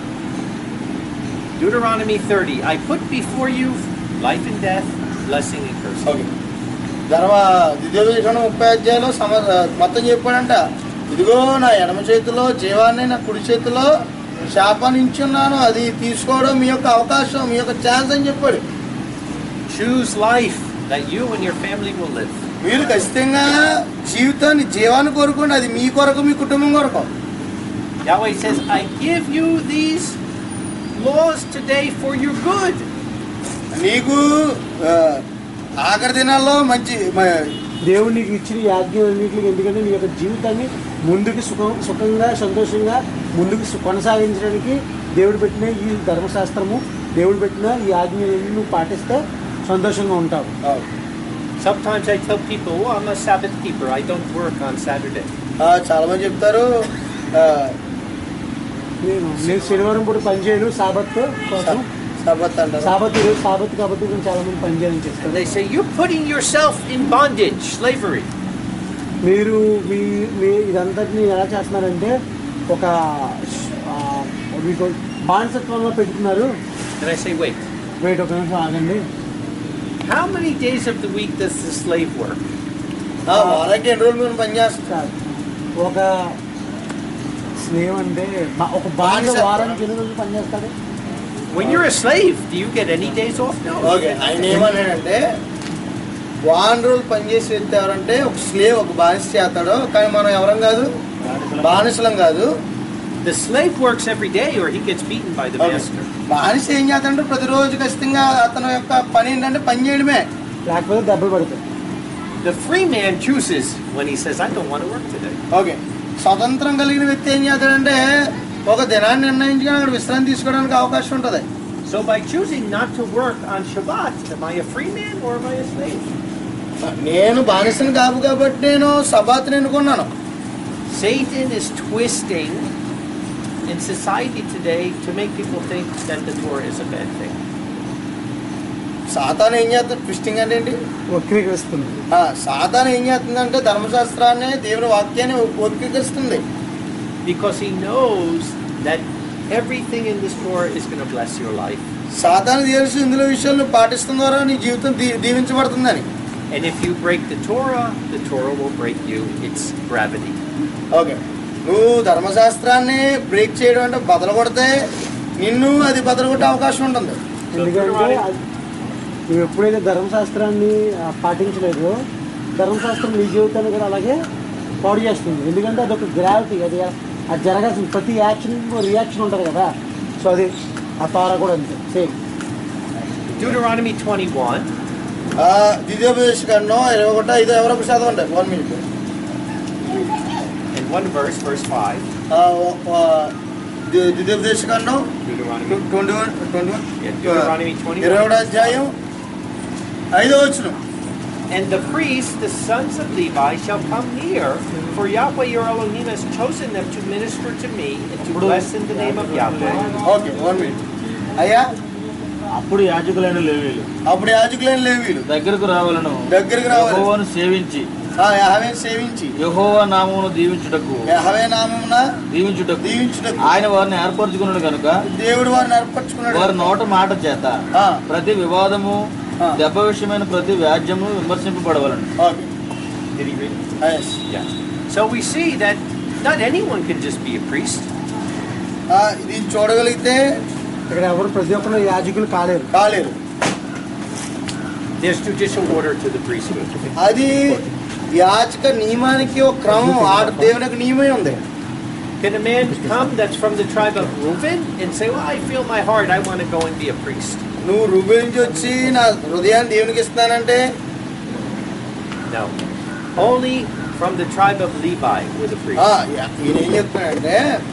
Deuteronomy thirty, I put before you life and death, blessing and curse. Okay, ధర్మ ద్వితీయోపదేశం ముప్పై అధ్యాయంలో సమ మొత్తం చెప్పాడంట, ఇదిగో నా ఎడమ చేతిలో జీవాన్ని, నా కుడి చేతిలో శాపాన్ని ఇచ్చున్నాను, అది తీసుకోవడం మీ యొక్క అవకాశం, మీ యొక్క ఛాన్స్ అని చెప్పాడు. Choose life that you and your family will live. మీరు ఖచ్చితంగా జీవితాన్ని జీవాన్ని కోరుకోండి, అది మీ కొరకు, మీ కుటుంబం కొరకు. Yahweh says, I give you these laws today for your good. నీకు ఆ, ఆఖరి దినాల్లో మంచి మ- దేవుడు నీకు ఇచ్చిన ఈ ఆజ్ఞలన్నింటికి, ఎందుకంటే నీ యొక్క జీవితాన్ని ముందుకు సుఖం సుఖంగా సంతోషంగా ముందుకు సు- కొనసాగించడానికి దేవుడు పెట్టిన ఈ ధర్మశాస్త్రము, దేవుడు పెట్టిన ఈ ఆజ్ఞలన్నీ నువ్వు పాటిస్తే సంతోషంగా ఉంటావు. ఆ, Sometimes I tell people, oh, I'm a Sabbath keeper. I don't work on Saturday. ఆ, చాలా మంది చెప్తారు ఆ, నేను నేను శనివారం పూట పని చేయను సాబత్ కోసం, సబత్ అంటారు. సాబత్ ఈరోజు సాబత్ కాబట్టి నేను చాలా మంది పని చేయని And చేస్తాను. they say, you're putting yourself in bondage, slavery. మీరు మీ మీ ఇదంతటిని ఎలా చేస్తున్నారంటే ఒక ఆ, మీకు బానిసత్వంలో పెడుతున్నారు. And I say, wait, wait ఒక నిమిషం ఆగండి. how many days of the week does the slave work? ఆ, వారానికి ఎన్ని రోజులు మేము పని చేస్తాం? సార్, ఒక స్లేవ్ అంటే బా- ఒక బానిస బానిస. వారానికి ఎన్ని రోజులు పనిచేస్తాడు? When you're a slave, do you get any days off? No. Okay, ఆయన ఏమన్నాడంటే వారం రోజులు పనిచేసి వ్యక్తి ఎవరంటే ఒక స్లేవ్, ఒక బానిస చేస్తాడు, కానీ మనం ఎవరం కాదు, బానిసలం కాదు. The slave works every day or he gets beaten by the okay. master. బానిస ఏం చేస్తాడంటే ప్రతిరోజు ఖచ్చితంగా అతని యొక్క పని ఏంటంటే పని చేయడమే. లేకపోతే దెబ్బలు పడతాయి. The free man chooses when he says, I don't want to work today. Okay, స్వతంత్రం కలిగిన వ్యక్తి ఏం చేస్తాడంటే ఒక దినాన్ని నిర్ణయించుకొని అక్కడ విశ్రాంతి తీసుకోవడానికి అవకాశం ఉంటుంది. So by choosing not to work on Shabbat, am I a free man or am I a slave? నేను బానిసని కాదు కాబట్టి నేను సబాత్ని ఎన్నుకున్నాను. Satan is twisting in society today to make people think that the Torah is a bad thing. సాతాను ఏం చేస్తుంది, ట్విస్టింగ్ అంటే ఏంటి? వక్రీకరిస్తుంది. ఆ, సాతాను ఏం చేస్తుందంటే ధర్మశాస్త్రాన్ని, దేవుని వాక్యాన్ని వక్రీకరిస్తుంది. Because he knows that everything in this Torah is going to bless your life. సాతాను తెలుసు ఇందులో విషయాలు పాటిస్తున్న ద్వారా నీ జీవితం దీ దీవించబడుతుందని. And if you break the Torah, the Torah will break you. It's gravity. Okay, నువ్వు ధర్మశాస్త్రాన్ని బ్రేక్ చేయడం అంటే బదలు కొడితే నిన్ను అది బదలు కొట్టే అవకాశం ఉంటుంది. ఎందుకంటే నువ్వు ఎప్పుడైతే ధర్మశాస్త్రాన్ని పాటించలేదో ధర్మశాస్త్రం నీ జీవితాన్ని కూడా అలాగే పాడు చేస్తుంది. ఎందుకంటే అదొక గ్రావిటీ, అది అది జరగాల్సిన ప్రతి యాక్షన్ రియాక్షన్ ఉంటుంది కదా. సో అది ఆ తార కూడా అంతే సేమ్. Deuteronomy twenty-one. ద్వితీయోపదేశకాండం ఇరవై ఒకటి ఐదు ఎవరొక చదవండి. One minute. And one verse, verse five. ద్వితీయోపదేశకాండం twenty one twenty one Deuteronomy twenty-one. ఇరవై ఒకటి అధ్యాయం ఐదో వచనం. And the priests, the sons of Levi, shall come near, for Yahweh your Elohim has chosen them to minister to me and to bless in the name of Yahweh. Okay, one minute. అయ్యా, అప్పుడు యాజకులైన లేవీయులు అప్పుడు యాజకులైన లేవీయులు దగ్గరకు రావాలను దగ్గరికి రావాలి. యెహోవాను సేవించి యెహోవాను సేవించి యెహోవా నామమును దీవించుటకు యెహోవా నామమున దీవించుటకు దీవించుటకు ఆయన వారిని ఏర్పరచుకున్నాడు కనుక దేవుడు వారిని ఏర్పరచుకున్నాడు. వారి నోట మాట చేత ఆ. ప్రతి వివాదము దెబ్బ విషయమైన ప్రతి వ్యాజ్యము విమర్శింపబడవలను. Okay. Did he read it? Yes. Yeah. So we see that not anyone can just be a priest. ఆ, ఇది చూడగలిగితే ఇక్కడ ఎవరు ప్రతి ఒక్కరు యాజకులు కాలేరు. కాలేరు. There's judicial order to the priesthood. అది యాజక నియమానికి ఒక క్రమం, ఆ దేవునికి నియమం ఉంది. Can a man come that's from the tribe of Reuben and say, well, I feel my heart, I want to go and be a priest? నువ్వు రూబేలు నుంచి వచ్చి నా హృదయాన్ని దేవునికి ఇస్తానంటే No. Only from the tribe of Levi were the priests. ఈయన ఏం చెప్తున్నాడంటే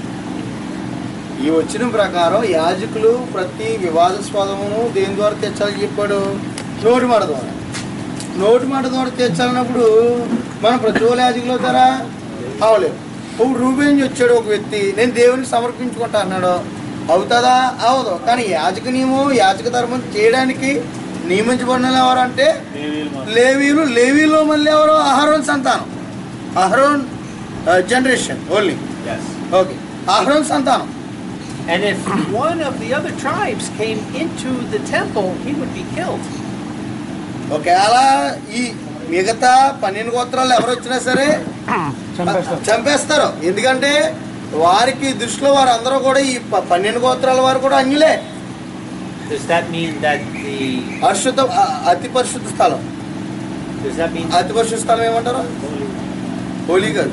ఈ వచ్చిన ప్రకారం యాజకులు ప్రతి వివాదాస్పదమును దేని ద్వారా తెచ్చాలని చెప్పాడు? నోటి మాట ద్వారా. నోటి మాట ద్వారా తెచ్చాలన్నప్పుడు మనం ప్రతి వాళ్ళు యాజకులు అవుతారా? అవలేదు. ఇప్పుడు రూబేలు వచ్చాడు ఒక వ్యక్తి, నేను దేవునికి సమర్పించుకుంటా అన్నాడు, అవుతుందా? అవదు. కానీ యాజక నియమం, యాజక ధర్మం చేయడానికి నియమించబడిన ఎవరంటే లేవీలు. లేవీలో మళ్ళీ ఎవరు? అహరోన్ సంతానం, అహరోన్ జనరేషన్ ఓన్లీ. ఓకే, అహరోన్ సంతానం. And if one of the other tribes came into the temple, he would be killed. ఒకవేళ ఈ మిగతా పన్నెండు గోత్రాలు ఎవరు వచ్చినా సరే చంపేస్తారు. ఎందుకంటే వారికి దృష్టిలో వారు అందరూ కూడా ఈ పన్నెండు గోత్రాల వారు కూడా అన్యులే. Does that mean that the పరిశుద్ధ అతి పరిశుద్ధ స్థలం, Does that mean అతి పరిశుద్ధ స్థలం ఏమంటారు? హోలీ గారు.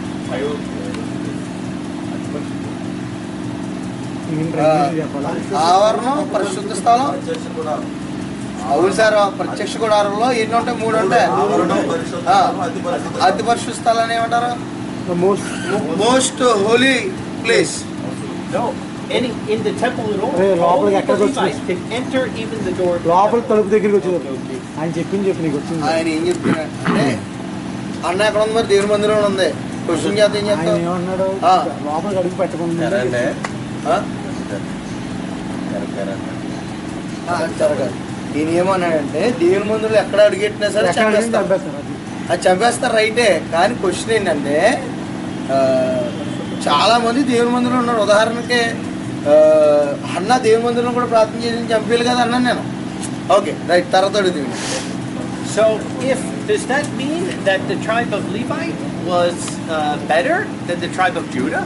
ఆవరణం, పరిశుద్ధ స్థలం. అవును సార్, ప్రత్యక్ష గుడారంలో ఎన్ని ఉంటాయి? మూడు ఉంటాయి. అతి పరిశుద్ధ స్థలాన్ని ఏమంటారు? Most holy place. no? Any in the temple at all? Hey, all లోపలికి the ఎక్కడికి Levites can enter even the door. లోపల తలుపు దగ్గరికి వచ్చేది ఆయన చెప్పింది చెప్పి నీకు వచ్చింది. ఆయన ఏం చెప్తున్నాడు అంటే, అన్న ఎక్కడ ఉంది మరి? దేవుని మందిరంలో ఉంది. క్వశ్చన్ చేస్తే ఏం ఆయన చెప్తావు? ఏమన్నాడు? లోపలికి అడుగు పెట్టకుండా జరగాలి. ఈయన ఏమన్నాడంటే, దేవుని మందిరంలో ఎక్కడ అడుగెట్టినా సరే చంపేస్తారు. అది చంపేస్తారు రైటే. కానీ క్వశ్చన్ ఏంటంటే, చాలా మంది దేవుని మందిరంలో ఉన్నారు. ఉదాహరణకి అన్న దేవుని మందిరంలో కూడా ప్రార్థన చేసి చంపేయాలి కదా అన్నాను నేను. ఓకే రైట్, తర్వాత అడుగుతుంది. So if does that mean that the tribe of Levi was uh, better than the tribe of Judah?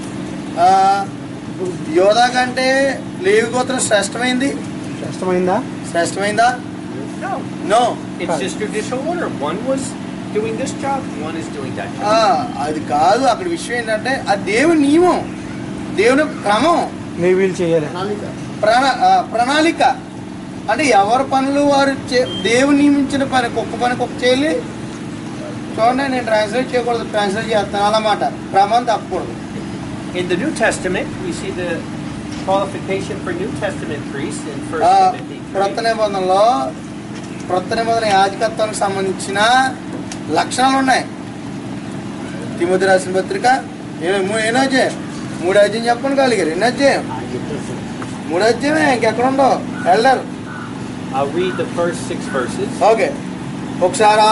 యోధా కంటే లేవి గోత్రం శ్రేష్టమైంది. శ్రేష్టమైందా? శ్రేష్టమైందా? No. No. It's just judicial order. One was doing this job, one is doing that job. అది కాదు. అక్కడ విషయం ఏంటంటే, ఆ దేవుని నియమం, దేవుని క్రమం, లేవీలు చేయాలి. ప్రణా ప్రణాళిక అంటే ఎవరి పనులు వారు దేవుని నియమించిన పని, కుక్క పని కుక్క చేయాలి. చూడండి, నేను ట్రాన్స్లేట్ చేయకూడదు, ట్రాన్స్లేట్ చేస్తాను అన్నమాట. క్రమం తప్పకూడదు. In the New Testament, we see the qualification for New Testament priests in First Timothy క్రొత్త three. నిబంధనలో క్రొత్త నిబంధన యాజకత్వానికి సంబంధించిన లక్షణాలు ఉన్నాయి. తిమోతి రాసిన పత్రిక ఎన్నో అధ్యాయం? మూడు అధ్యాయం చెప్పండి కలిగారు. ఎన్నో అధ్యాయం? మూడు అధ్యాయమే, ఇంకెక్కడ ఉండవు. Elder. I'll read the first six verses. Okay, ఒకసారి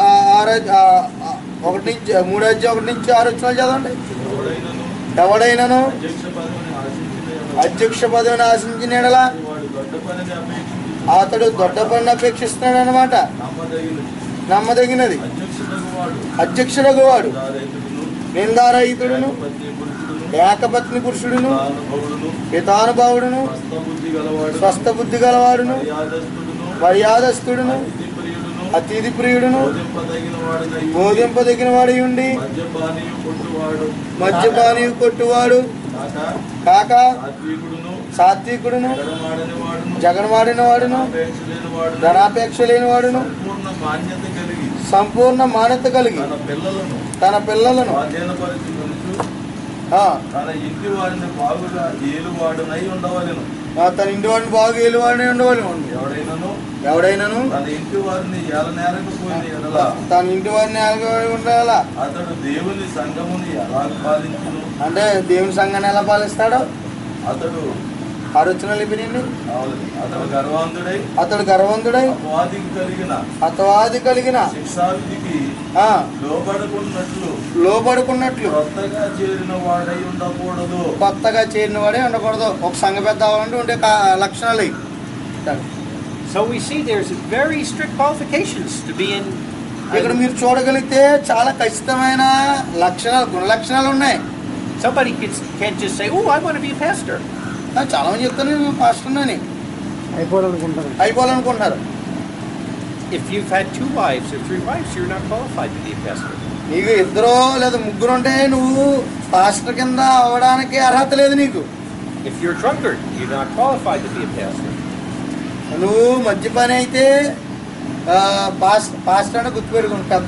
ఒకటి నుంచి మూడు అధ్యాయం ఒకటి నుంచి ఆరు వచ్చిన చదవండి. ఎవడైనాను అధ్యక్ష పదవిని ఆశించిన ఎడల అతడు దొడ్డ పనిని అపేక్షిస్తున్నాడు అనమాట. నమ్మదగినది అధ్యక్షుడగు వాడు అధ్యక్షుడగు వాడు దారైతుడును నిందారహితుడును పత్ని పురుషుడును ఏకపత్ని పురుషుడును దానుభవుడును పితానుభావుడును స్వస్థబుద్ధి గలవాడు స్వస్థ బుద్ధి గలవాడును మర్యాదస్తుడును మర్యాదస్తుడును అతిథి ప్రియుడును అతిథి ప్రియుడును బోధింపదగిన వాడనై బోధింపదగిన వాడి ఉండి మద్యపానీయు కొట్టువాడు మద్యపానీయు కొట్టువాడు కాక కాక సాత్వికుడును సాత్వికుడును జగడమాడని వాడును జగన్మాడిన వాడును అపేక్ష లేని వాడును ధనాపేక్ష లేని వాడును సంపూర్ణ మాన్యత కలిగి సంపూర్ణ మాన్యత కలిగి తన పిల్లలను తన పిల్లలను స్వాధీనపరుచుకొనుచు ఆ, తన ఇంటి వారిని బాగుగా ఏలువాడునై ఉండవలెను. ఆ, తన ఇంటి వాడిని బాగా ఏలువాడిని ఉండవాలి ఎవడైనను ఎవడైనాను తన ఇంటి వారిని ఏలనేరకపోయిన ఎడల తన ఇంటి వాడిని ఏలువాడి ఉండాలా అతడు దేవుని సంఘముని ఎలా పాలించును? అంటే దేవుని సంఘాన్ని ఎలా పాలిస్తాడో అతడు ఆలోచన లిపినండి అతడు గర్వాంధుడై అతడు గర్వంతుడై అపవాదికి కలిగిన అతవాది కలిగిన శిక్షావిధికి ఆ లోబడుకున్నట్లు లోబడుకున్నట్లు కొత్తగా చేరిన వాడై ఉండకూడదు. కొత్తగా చేరిన వాడే ఉండకూడదు. ఒక సంఘ పెద్ద అవ్వాలంటే ఉండే కా- లక్షణాలు ఇవి. So we see there's very strict qualifications to be in. ఇక్కడ మీరు చూడగలిగితే చాలా ఖచ్చితమైన లక్షణాలు గుణ లక్షణాలు ఉన్నాయి. Somebody can- can't just say, "Oh, I want to be a pastor." ఆ, చాలా మంది చెప్తాను నేను పాస్టర్ అని అయిపోవాలనుకుంటారు. అయిపోవాలనుకుంటున్నారు. If you've had two wives or three wives, you're not qualified to be a pastor. నీకు ఇద్దరు లేదా ముగ్గురు ఉంటే నువ్వు పాస్టర్ కింద అవ్వడానికి అర్హత లేదు నీకు. If you're a drunkard, you're not qualified to be a pastor. నువ్వు మద్యపాని అయితే ఆ, పాస్ పాస్టర్ అంటే గుర్తుపెట్టుకుని పెద్ద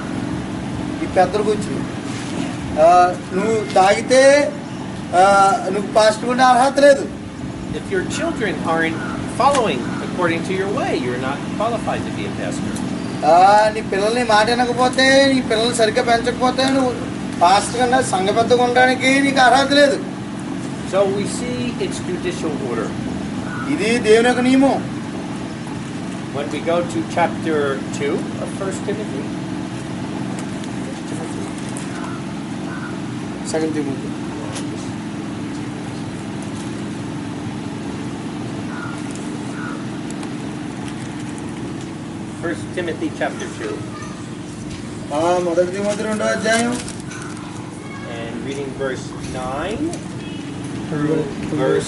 ఈ పెద్దలు గురించి ఆ, నువ్వు తాగితే ఆ, నువ్వు పాస్టర్ ఉండే అర్హత లేదు. If your children aren't following according to your way, you're not qualified to be a pastor. ఆ, నీ పిల్లల్ని మాట వినకపోతే నీ పిల్లల్ని సరిగ్గా పెంచకపోతే నువ్వు పాస్టర్ కన్నా సంఘ పెద్దగా ఉండడానికి నీకు అర్హత లేదు. So we see it's judicial order. ఇది దేవుని యొక్క నియమం. When we go to chapter two of First Timothy, second Timothy First Timothy chapter two, ఆ, మొదటి తిమోతి రెండో అధ్యాయం and reading verse nine through verse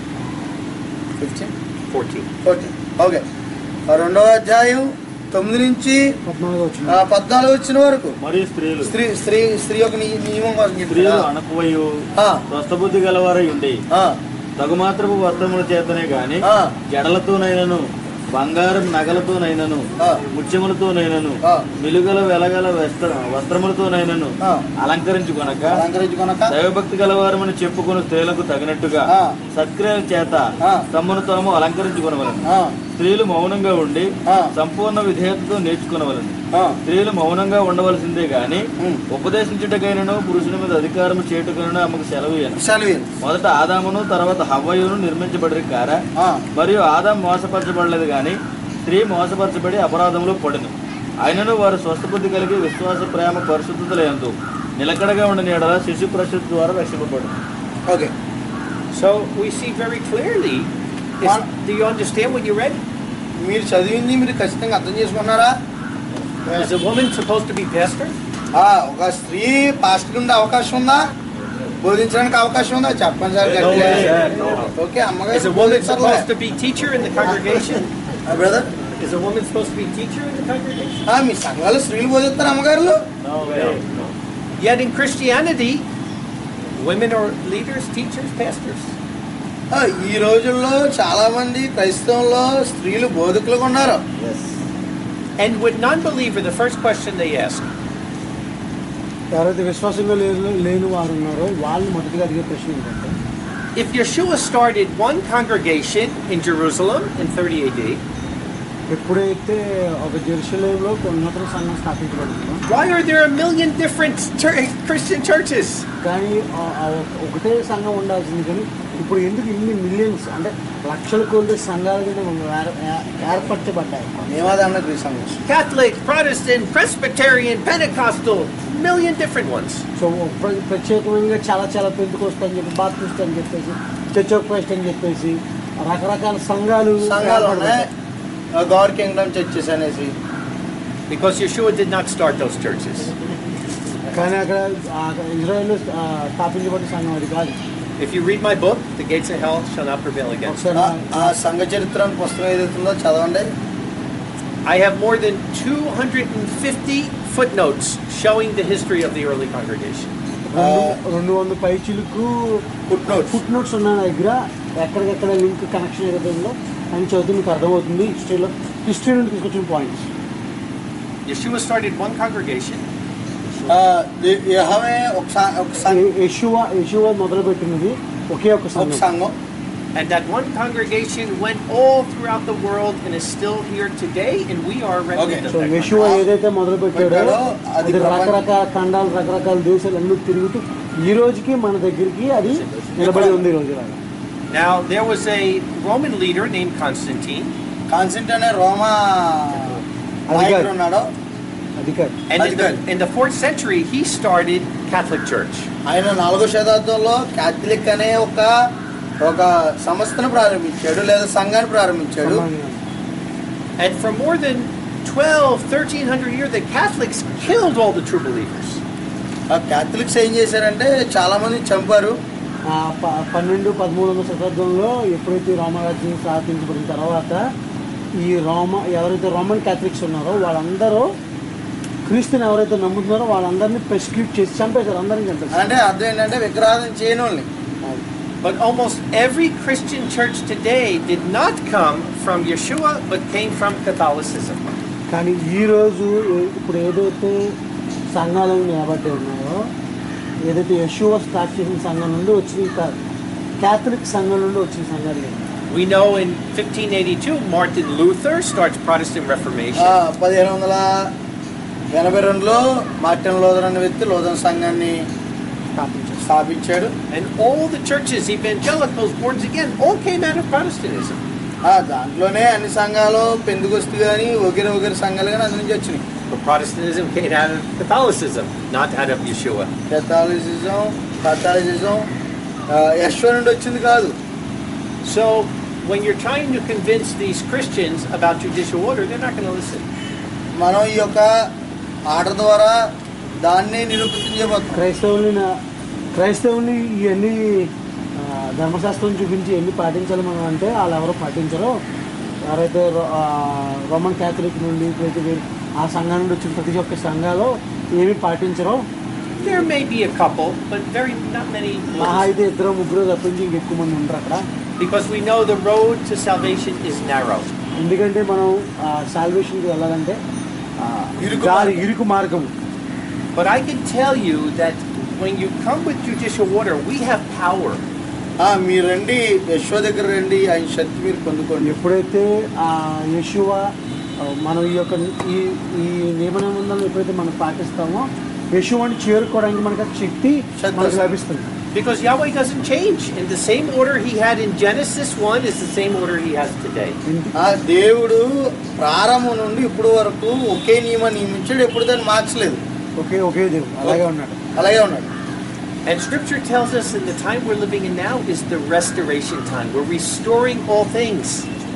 fifteen fourteen. Okay okay ఆ రెండో అధ్యాయం తొమ్మిది నుంచి పద్నాలుగు వచ్చిన ఆ, పద్నాలుగు వచ్చిన వరకు మరియు స్త్రీలు స్త్రీ స్త్రీ స్త్రీ యొక్క ని- నియమం కోసం స్త్రీలు చెప్తారా? అనకువయు ఆ, స్వస్థబుద్ధి గలవారై ఉండి ఆ, తగుమాత్రపు వస్త్రముల చేతనే గాని ఆ, జడలతోనైనను బంగారం నగలతోనైనను ఆ, ముత్యములతోనైనను ఆ, మిలుగల వెలగల వస్త్ర వస్త్రములతోనైనను ఆ, అలంకరించుకొనక అలంకరించుకొనక దైవభక్తి గలవారమని చెప్పుకుని స్త్రీలకు తగినట్టుగా ఆ, సత్క్రియల చేత ఆ, తమను తాము అలంకరించుకొనవలను. ఆ, స్త్రీలు మౌనంగా ఉండి ఆ, సంపూర్ణ విధేయతతో నేర్చుకునవలను. ఆ, స్త్రీలు మౌనంగా ఉండవలసిందే గాని ఉమ్, ఉపదేశించుటకైనను పురుషుని మీద అధికారం చేటుకైనా ఆమెకు సెలవు ఇయ్యను. సెలవు. మొదట ఆదామును తర్వాత హవ్వయును నిర్మించబడి కారా ఆ, మరియు ఆదాం మోసపరచబడలేదు గాని స్త్రీ మోసపరచబడి అపరాధంలో పడును. ఆయనను వారు స్వస్థబుద్ధి కలిగి విశ్వాస ప్రేమ పరిశుద్ధతల యందు నిలకడగా ఉండిన ఎడల శిశు ప్రశుద్ధి ద్వారా రక్షింపబడు. Okay. So we see very clearly. Is, One- do you understand what you read? మీరు చదివింది మీరు ఖచ్చితంగా అర్థం చేసుకున్నారా? Is a woman supposed to be pastor? ఆ, ఒక స్త్రీ పాస్టర్ ఉండే అవకాశం ఉందా? బోధించడానికి అవకాశం ఉందా? చెప్పండి sir No way. Okay. Is అమ్మగారు a woman supposed to be teacher in the congregation? Brother Is a woman supposed to be teacher in the congregation? మీ సంఘాలు స్త్రీలు బోధిస్తారు అమ్మగారులు? Yet in Christianity, women are leaders, teachers, pastors. ఆ, ఈ రోజుల్లో చాలా మంది క్రైస్తవంలో స్త్రీలు బోధకులుగా ఉన్నారు. And with non-believer, the first question they ask, ఎవరైతే విశ్వాసంగా లేని లేని వారు ఉన్నారో వాళ్ళు మొదటిగా అడిగే ప్రశ్న ఏంటంటే, if Yeshua started one congregation in Jerusalem in thirty A D, ఎప్పుడైతే ఒక జెరూసలేంలో ఉన్నత సంఘం స్థాపించబడిందో, why are there a million different chur- Christian churches? కానీ ఆ- ఆ ఒకటే సంఘం ఉండాల్సింది, కానీ ఇప్పుడు ఎందుకు ఇన్ని మిలియన్స్ అంటే లక్షల కొద్ది సంఘాలు కింద ఏర్- ఏ- ఏర్పరచబడ్డాయి? మేమాది అన్నది ఈ సంఘం. Catholic, Protestant, Presbyterian, Pentecostal, million different ones. So ప్ర- ప్రత్యేకంగా చాలా చాలా పెంతుకొస్తా అని చెప్పి, బాప్టిస్ట్ అని చెప్పేసి, చర్చ్ ఆఫ్ క్రైస్ట్ అని చెప్పేసి రకరకాల సంఘాలు సంఘాలు ఏర్పడబడ్డాయి. ఉన్నాయి. గాడ్ కింగ్డమ్ చర్చెస్ అనేసి Because Yeshua did not start those churches. కానీ అక్కడ ఇజ్రాయెల్లో స్థాపించబడిన సంఘం అది కాదు. If you read my book, The Gates of Hell Shall Not Prevail Against. ఒకసారి ఆ సంఘ చరిత్ర అనే పుస్తకం ఏదైతుందో చదవండి. I have more than two hundred fifty footnotes showing the history of the early congregation. రెండు రెండు వందల పైచిలకు ఫుట్ నోట్స్ ఫుట్ నోట్స్ ఉన్న నా దగ్గర ఎక్కడికెక్కడ లింక్ కనెక్షన్ ఏదైతే ఉందో అని చదివితే మీకు అర్థమవుతుంది. హిస్టరీలో హిస్టరీ నుండి తీసుకొచ్చిన points. Yeshua started one congregation. Jehovah ఒక స- ఒక సంఘం యెషువా యెషువా మొదలు పెట్టినది ఒకే ఒక ఒక సంఘం. సంఘం And that one congregation went all throughout the world and is still here today, and we are a remnant Okay. of so that Yeshua congregation. ఏదైతే మొదలు పెట్టాడో పెట్టాడో అది అది ప్రపంచ- రకరకాల ఖండాలు రకరకాల దేశాలు అన్ని తిరుగుతూ ఈ రోజుకి మన దగ్గరికి అది నిలబడి ఉంది ఈ రోజు లాగా. Now, there was a Roman leader named Constantine, Constant అనే రోమా అది నాయకుడు కాదు. ఉన్నాడు. అది కాదు. and in the, That's in the fourth century, he started Catholic Church. ఆయన నాలుగో శతాబ్దంలో క్యాథలిక్ అనే ఒక ఒక సంస్థను ప్రారంభించాడు లేదా సంఘాన్ని ప్రారంభించాడు. And for more than twelve, thirteen hundred years, the Catholics killed all the true believers. ఆ క్యాథలిక్స్ ఏం చేశారంటే చాలా మంది చంపారు. ఆ ప- పన్నెండు పదమూడు వందల శతాబ్దంలో ఎప్పుడైతే రోమరాజ్యం స్థాపించబడిన తర్వాత ఈ రోమ ఎవరైతే రోమన్ క్యాథలిక్స్ ఉన్నారో వాళ్ళందరూ క్రీస్తుని ఎవరైతే నమ్ముతున్నారో వాళ్ళందరినీ పెర్సిక్యూట్ చేసి చంపేశారు. అందరినీ చంపేశారు. అంటే అర్థం ఏంటంటే విగ్రహారాధన చేయని వాళ్ళని. But almost every Christian church today did not come from Yeshua, but came from Catholicism. కానీ ఈరోజు ఇప్పుడు ఏదైతే సంఘాలు నిలబడి ఉన్నాయో ఏదైతే యెషువా స్టార్ట్ చేసిన సంఘం నుండి వచ్చిన కాదు, క్యాథలిక్ సంఘం నుండి వచ్చిన సంఘాలు లేవు. We know in fifteen eighty-two, Martin Luther starts Protestant Reformation. పదిహేను వందల ఎనభై రెండులో మార్టిన్ లూథర్ అనే వ్యక్తి లూథరన్ సంఘాన్ని స్థాపించారు. స్థాపించాడు. And all the churches, evangelicals, born again, all came out of Protestantism. ఆ దాంట్లోనే అన్ని సంఘాలు పెందుకొస్తు కానీ వగిర వగిర సంఘాలు కానీ అందు నుంచి వచ్చినాయి. But Protestantism came out of Catholicism, not out of Yeshua. కెథాలిసిజం కథాలిసిజం యశ్వ నుండి వచ్చింది కాదు. So when you're trying to convince these Christians about judicial order, they're not going to listen. మనం ఈ యొక్క ఆట ద్వారా దాన్ని నిరూపించబోతున్నాం. క్రైస్తవుల్ని నా- క్రైస్తవుల్ని ఇవన్నీ ఆ, ధర్మశాస్త్రం చూపించి ఎన్ని పాటించాలి మనం అంటే వాళ్ళు ఎవరో పాటించరో. ఎవరైతే రో- ఆ, రోమన్ క్యాథలిక్ నుండి ఇప్పుడైతే వేరే- ఆ సంఘం నుండి వచ్చిన ప్రతి ఒక్క సంఘాలు ఏమి పాటించరో. There may be a couple, but very not many. మహా అయితే ఇద్దరు ముగ్గురు తప్పించి ఇంకెక్కువ మంది ఉంటారు అక్కడ. Because we know the road to salvation is narrow. ఎందుకంటే మనం సాల్వేషన్కి వెళ్ళాలంటే ఆ, ఇరుకు దారి మార్గం. ఇరుకు మార్గం. But I can tell you that when you come with judicial order, we have power. ఆ, మీరు రండి యశ్వ దగ్గర రండి, ఆయన శక్తి మీరు పొందుకోండి. ఎప్పుడైతే ఆ యెషువా ఆ, మనం ఈ యొక్క ఈ ఈ నియమ నిబంధనలు ఎప్పుడైతే మనం పాటిస్తామో యెషువాని చేరుకోవడానికి మనకు ఆ శక్తి శక్తి మనకు వస్తుంది. లభిస్తుంది. Because Yahweh doesn't change. In the same order he had in Genesis one is the same order he has today. ఆ దేవుడు ప్రారంభం నుండి ఇప్పుడు వరకు ఒకే నియమ నియమించాడు, ఎప్పుడు దాన్ని మార్చలేదు. ఒకే ఒకే దేవుడు అలాగే ఉన్నాడు. అలాగే ఉన్నాడు. And scripture tells us in the time we're living in now is the restoration time. We're restoring all things.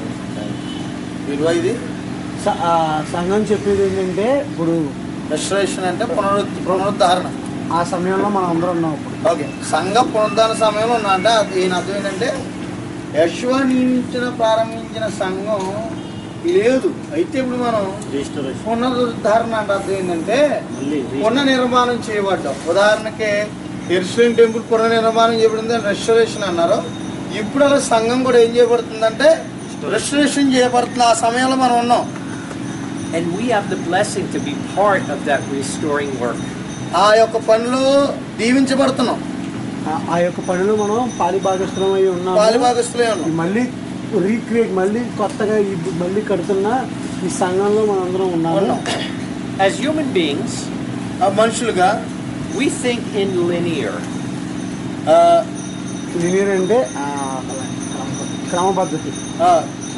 విలువ ఇది స- ఆ సంఘం చెప్పేది ఏంటంటే ఇప్పుడు రెస్టరేషన్ అంటే పునరుద్ధ పునరుద్ధరణ. ఆ సమయంలో మనం అందరం ఉన్నాం. ఇప్పుడు ఓకే, సంఘ పునరుద్ధరణ సమయంలో ఉన్నా అంటే అది ఈయన అర్థం ఏంటంటే యశ్వ నియమించిన ప్రారంభించిన సంఘం లేదు. అయితే ఇప్పుడు మనం పునరుద్ధరణ అంటే అర్థం ఏంటంటే పునర్నిర్మాణం చేయబడ్డాం. ఉదాహరణకి యెరూషలేం టెంపుల్ పునర్నిర్మాణం చేయబడింది, రెస్టరేషన్ అన్నారు. ఇప్పుడు అలా సంఘం కూడా ఏం చేయబడుతుందంటే రెస్టరేషన్ చేయబడుతుంది. ఆ సమయంలో మనం ఉన్నాం. And we have the blessing to be part of that restoring work. ఆ యొక్క పనిలో దీవించబడుతున్నాం, ఆ- ఆ యొక్క పనులు మనం పాలిభాగస్థలం అయి ఉన్నాము. పాలిభాగస్తులే ఉన్నాం. మళ్ళీ రీక్రియేట్ మళ్ళీ కొత్తగా ఈ మళ్ళీ కడుతున్న ఈ సంఘంలో మనం అందరం ఉన్నాము. ఉన్నాం. As human beings, ఆ మనుషులుగా we think in linear. ఆ, లినియర్ అంటే ఆ, క్రమ పద్ధతి. ఆ,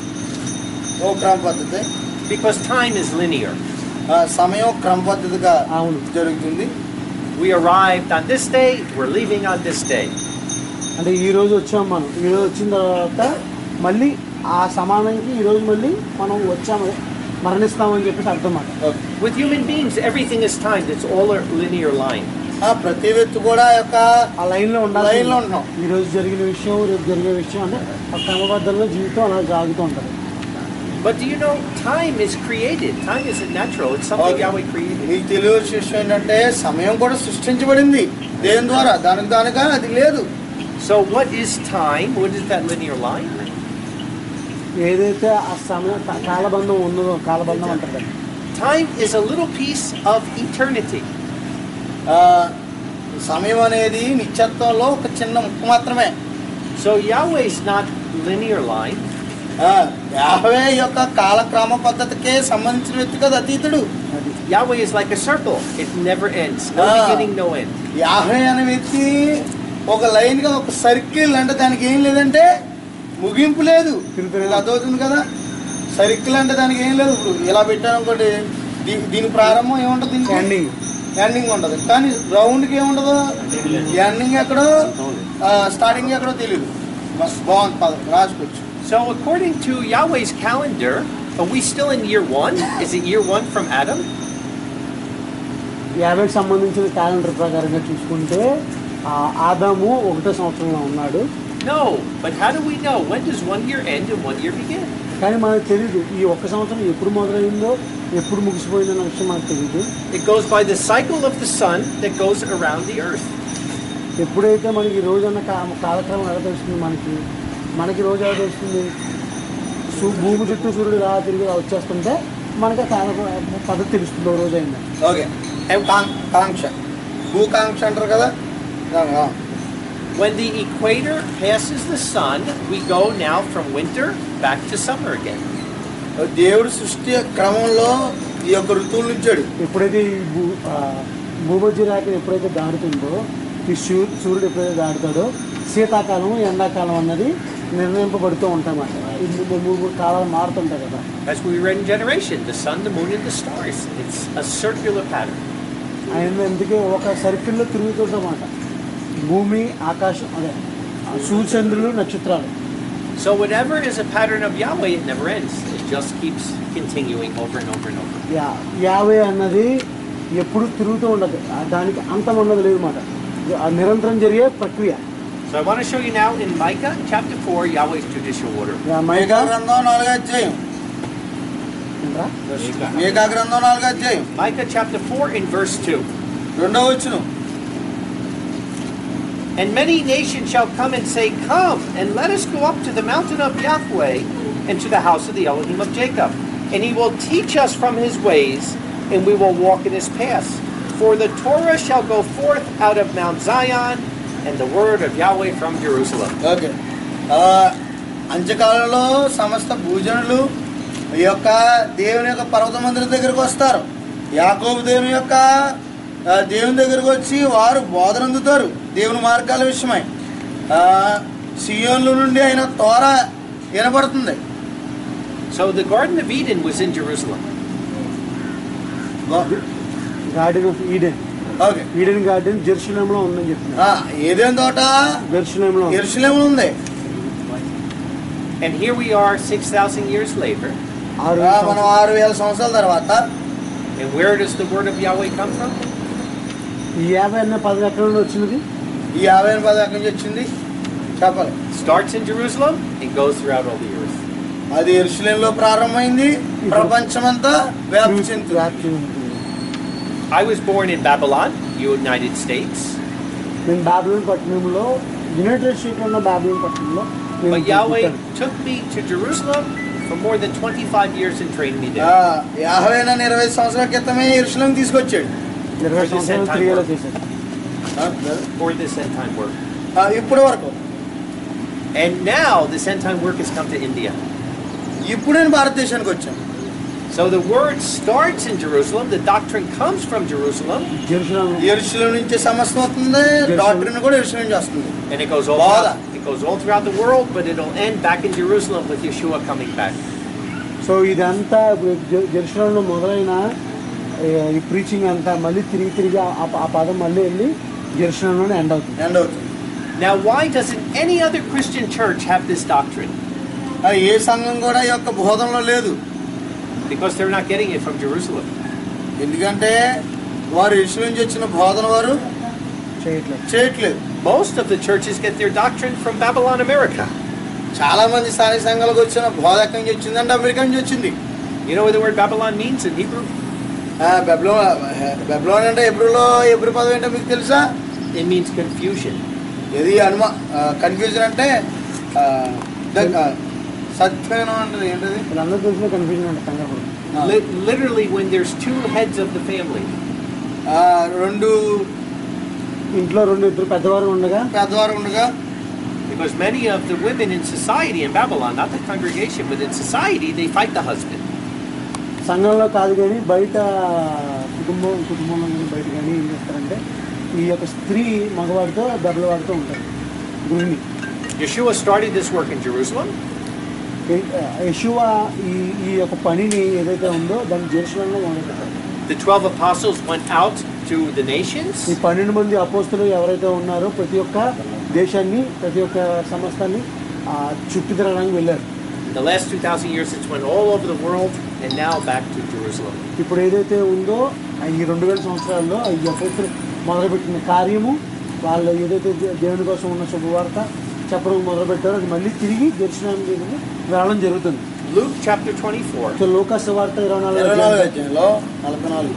ఓ క్రమ పద్ధతి. Because time is linear. ఆ, సమయం క్రమ పద్ధతిగా అవును. జరుగుతుంది. We arrived on this day, we're leaving on this day. అంటే ఈ రోజు వచ్చాం మనం. ఈ రోజు వచ్చిన తర్వాత మళ్ళీ ఆ సమానానికి ఈ రోజు మళ్ళీ మనం వచ్చాము. మరణిస్తామని చెప్పేసి అర్థం మాట. With human beings, everything is timed. It's all a linear line. ప్రతి వ్యక్తి కూడా యొక్క ఆ లైన్ లో ఉండాలి. లైన్ లో ఉంటున్నాం. ఈ రోజు జరిగిన విషయం రేపు జరిగే విషయం అంటే ఆ క్రమబద్ధంలో జీవితం అలా సాగుతూ ఉంటుంది. But do you know, time is created. Time isn't natural. It's something Yahweh created. మీకు తెలియని విషయం ఏంటంటే సమయం కూడా సృష్టించబడింది దేని ద్వారా, దానికి దానిగా అది లేదు. So what is time? What is that linear line? ఏదైతే ఆ సమయం కాలబంధం ఉన్నదో కాలబంధం అంటారు. Time is a little piece of eternity. సమయం అనేది నిత్యత్వంలో ఒక చిన్న ముక్క మాత్రమే. So Yahweh is not linear line. యాహవే యొక్క కాలక్రమ పద్ధతికే సంబంధించిన వ్యక్తి కదా అతీతుడు. Yahweh is like a circle. It never ends. No beginning, no end. యాహవే అనే వ్యక్తి ఒక లైన్ గా ఒక సర్కిల్ అంటే దానికి ఏం లేదంటే ముగింపు లేదు. అర్థమవుతుంది కదా, సర్కిల్ అంటే దానికి ఏం లేదు. ఇప్పుడు ఇలా పెట్టాను అనుకోండి, దీని ప్రారంభం ఏముంటది, ఎండింగ్ ఎండింగ్ ఉండదు. కానీ రౌండ్కి ఏముండదు, ఎండింగ్ ఎక్కడో స్టార్టింగ్ ఎక్కడో తెలియదు. బాగుంది పదం రాసుకోవచ్చు. So according to Yahweh's calendar, are we still in year one? Is it year one from Adam? యాభైకి సంబంధించిన క్యాలెండర్ ప్రకారంగా చూసుకుంటే ఆదాము ఒకటో సంవత్సరంలో ఉన్నాడు. No, but how do we know? When does one year end and one year begin? కానీ మనకు తెలియదు ఈ ఒక్క సంవత్సరం ఎప్పుడు మొదలైందో ఎప్పుడు ముగిసిపోయిందన్న విషయం మనకు తెలియదు. It goes by the cycle of the sun that goes around the earth. ఎప్పుడైతే మనకి ఈ రోజు అన్న కాలక్రమం ఎలా తెలుస్తుంది, మనకి మనకి రోజు ఎలా తెలుస్తుంది, భూమి చుట్టూ సూర్యుడు రా తిరిగి వచ్చేస్తుంటే మనకి కాల పద్ధతి తెలుస్తుంది రోజు అయింది. ఓకే, కాంక్ష భూకాంక్ష అంటారు కదా. When the equator passes the sun, we go now from winter back to summer again. దేవుడు సృష్టి క్రమంలో ఈ యొక్క ఋతువులు ఇచ్చాడు. ఎప్పుడైతే ఈ భూ భూమధ్య రేఖను ఎప్పుడైతే దాడుతుందో, ఈ సూర్యుడు ఎప్పుడైతే దాడుతాడో శీతాకాలం ఎండాకాలం అన్నది నిర్ణయింపబడుతూ ఉంటాయన్నమాట. ఈ మూడు మూడు కాలాలు మారుతుంటాయి కదా. As we read in Generation, the sun, the moon, and the stars. It's a circular pattern. ఆయన ఎందుకే ఒక సర్కిల్లో తిరుగుతుందన్నమాట. భూమి, ఆకాశం, అదే సూర్యచంద్రులు, నక్షత్రాలు. So whatever is a pattern of Yahweh, it never ends. It just keeps continuing over and over and over. యా యావే అన్నది ఎప్పుడు తిరుగుతూ ఉండదు, దానికి అంతం ఉన్నది లేదు మాట. నిరంతరం జరిగే ప్రక్రియ. So I want to show you now in Micah chapter four, Yahweh's judicial order. మీకా గ్రంథం నాలుగో అధ్యాయం. మీకా గ్రంథం నాలుగో అధ్యాయం. Micah chapter four in verse two. రెండవ వచనం. And many nations shall come and say, Come, and let us go up to the mountain of Yahweh and to the house of the Elohim of Jacob. And he will teach us from his ways, and we will walk in his paths. For the Torah shall go forth out of Mount Zion, and the word of Yahweh from Jerusalem. Okay. అంత్యకాలంలో సమస్త భూజనులు ఈ యొక్క దేవుని యొక్క పర్వత మందిరం దగ్గరకు వస్తారు. యాకోబు దేవుని యొక్క దేవుని దగ్గరకు వచ్చి వారు బోధన అందుతారు దేవుని మార్గాల విషయమై. సియోన్ల నుండి ఆయన తోరా వినబడుతుంది. So the Garden of Eden was in Jerusalem. Garden of Eden. Okay, Eden garden జెరూసలేంలో ఉందని చెప్తున్నారు. ఏదైనా తోట జెరూసలేంలో జెరూసలేంలో ఉంది. And here we are six thousand years later. మనం ఆరు వేల సంవత్సరాల తర్వాత. And where does the word of Yahweh come from? ఈ యాభై అన్న పదవి ఎక్కడ నుండి వచ్చినది? ఈ యాభై అన్న పదవి ఎక్కడి నుంచి వచ్చింది చెప్పాలి. Starts in Jerusalem and goes throughout all the earth. అది యెరూషలేంలో ప్రారంభమైంది, ప్రపంచమంతా వ్యాప్తి చెందుతుంది. I was born in Babylon, United States. నేను బాబిలోన్ పట్టణంలో, యునైటెడ్ స్టేట్స్ లో బాబిలోన్ పట్టణంలో. But Yahweh took me to Jerusalem for more than twenty-five years and trained me there. యాభై నన్ను ఇరవై సంవత్సరాల క్రితమే యెరూషలేం తీసుకొచ్చాడు. ఇరవై సంవత్సరాలు తిరిగేలా చేశాడు. For this end time work. ఇప్పటి వరకు. And now this end time work has come to India. ఇప్పుడు నేను భారతదేశానికి వచ్చాను. So the word starts in Jerusalem, the doctrine comes from Jerusalem. యెరూషలేం నుంచి సమస్తం వస్తుంది, డాక్ట్రిన్ కూడా యెరూషలేం నుంచి వస్తుంది. And it goes all throughout, it goes all throughout the world, but it'll end back in Jerusalem with Yeshua coming back. So ఇదంతా జెరూసలేంలో మొదలైన ఈ ప్రీచింగ్ అంతా మళ్ళీ తిరిగి తిరిగి ఆ పదం మళ్ళీ వెళ్ళి జెరూసలేంలోనే ఎండ్ అవుతుంది ఎండ్ అవుతుంది. Now why doesn't any other Christian church have this doctrine? ఏ సంఘం కూడా ఈ యొక్క బోధనలో లేదు. Because they're not getting it from Jerusalem. ఎందుకంటే వారు యెరూషలేము నుంచి వచ్చిన బోధన వారు చేయట్లేదు. చేయట్లేదు. Most of the churches get their doctrine from Babylon, America. చాలా మంది స్థానిక సంఘాలకు వచ్చిన బోధ ఎక్కడి నుంచి వచ్చిందంటే అమెరికా నుంచి వచ్చింది. You know what the word Babylon means in Hebrew? బెబ్లో బెబ్లోన్ అంటే ఎబ్రూలో ఎబ్రూ పదం ఏంటో మీకు తెలుసా? It means confusion. ఇది అనుమా కన్ఫ్యూజన్ అంటే సత్యం అంటే ఏంటది? వీళ్ళందరూ తెలిసిన కన్ఫ్యూజన్ అంటే కంగారు పడదు. Li- literally, when there's two heads of the family, ఆ, రెండు ఇంట్లో రెండు ఇద్దరు పెద్దవారు ఉండగా పెద్దవారు ఉండగా because many of the women in society in Babylon, not the congregation, but in society, they fight the husband. సంఘంలో కాదు కానీ బయట కుటుంబం కుటుంబంలో కానీ బయట కానీ ఏం చేస్తారంటే ఈ యొక్క స్త్రీ మగవాడితో దెబ్బల వాడితో ఉంటారు గృహిణి. Yeshua started this work in Jerusalem. యెషూవా ఈ ఈ యొక్క పనిని ఏదైతే ఉందో దాన్ని జెరూసలేంలో మొదలుపెట్టారు. The twelve apostles went out to the nations. ఈ పన్నెండు మంది అపోస్తులు ఎవరైతే ఉన్నారో ప్రతి ఒక్క దేశాన్ని ప్రతి ఒక్క సంస్థాన్ని చుట్టి తిరగడానికి వెళ్ళారు. The last two thousand years, it's went all over the world, and now back to Jerusalem. ఇప్పుడు ఏదైతే ఉందో ఈ రెండు వేల సంవత్సరాల్లో ఈ అపోస్తులు మొదలుపెట్టిన కార్యము వాళ్ళు ఏదైతే దేవుని కోసం ఉన్న శుభవార్త చెప్పడం మొదలుపెట్టారో అది మళ్ళీ తిరిగి జెరూసలేంకి వెళ్ళడం జరుగుతుంది. Luke chapter twenty-four, సో లోక సువార్త ఇరవై నాలుగు ఇరవై నాలుగు అధ్యాయం అధ్యాయంలో నలభై నాలుగు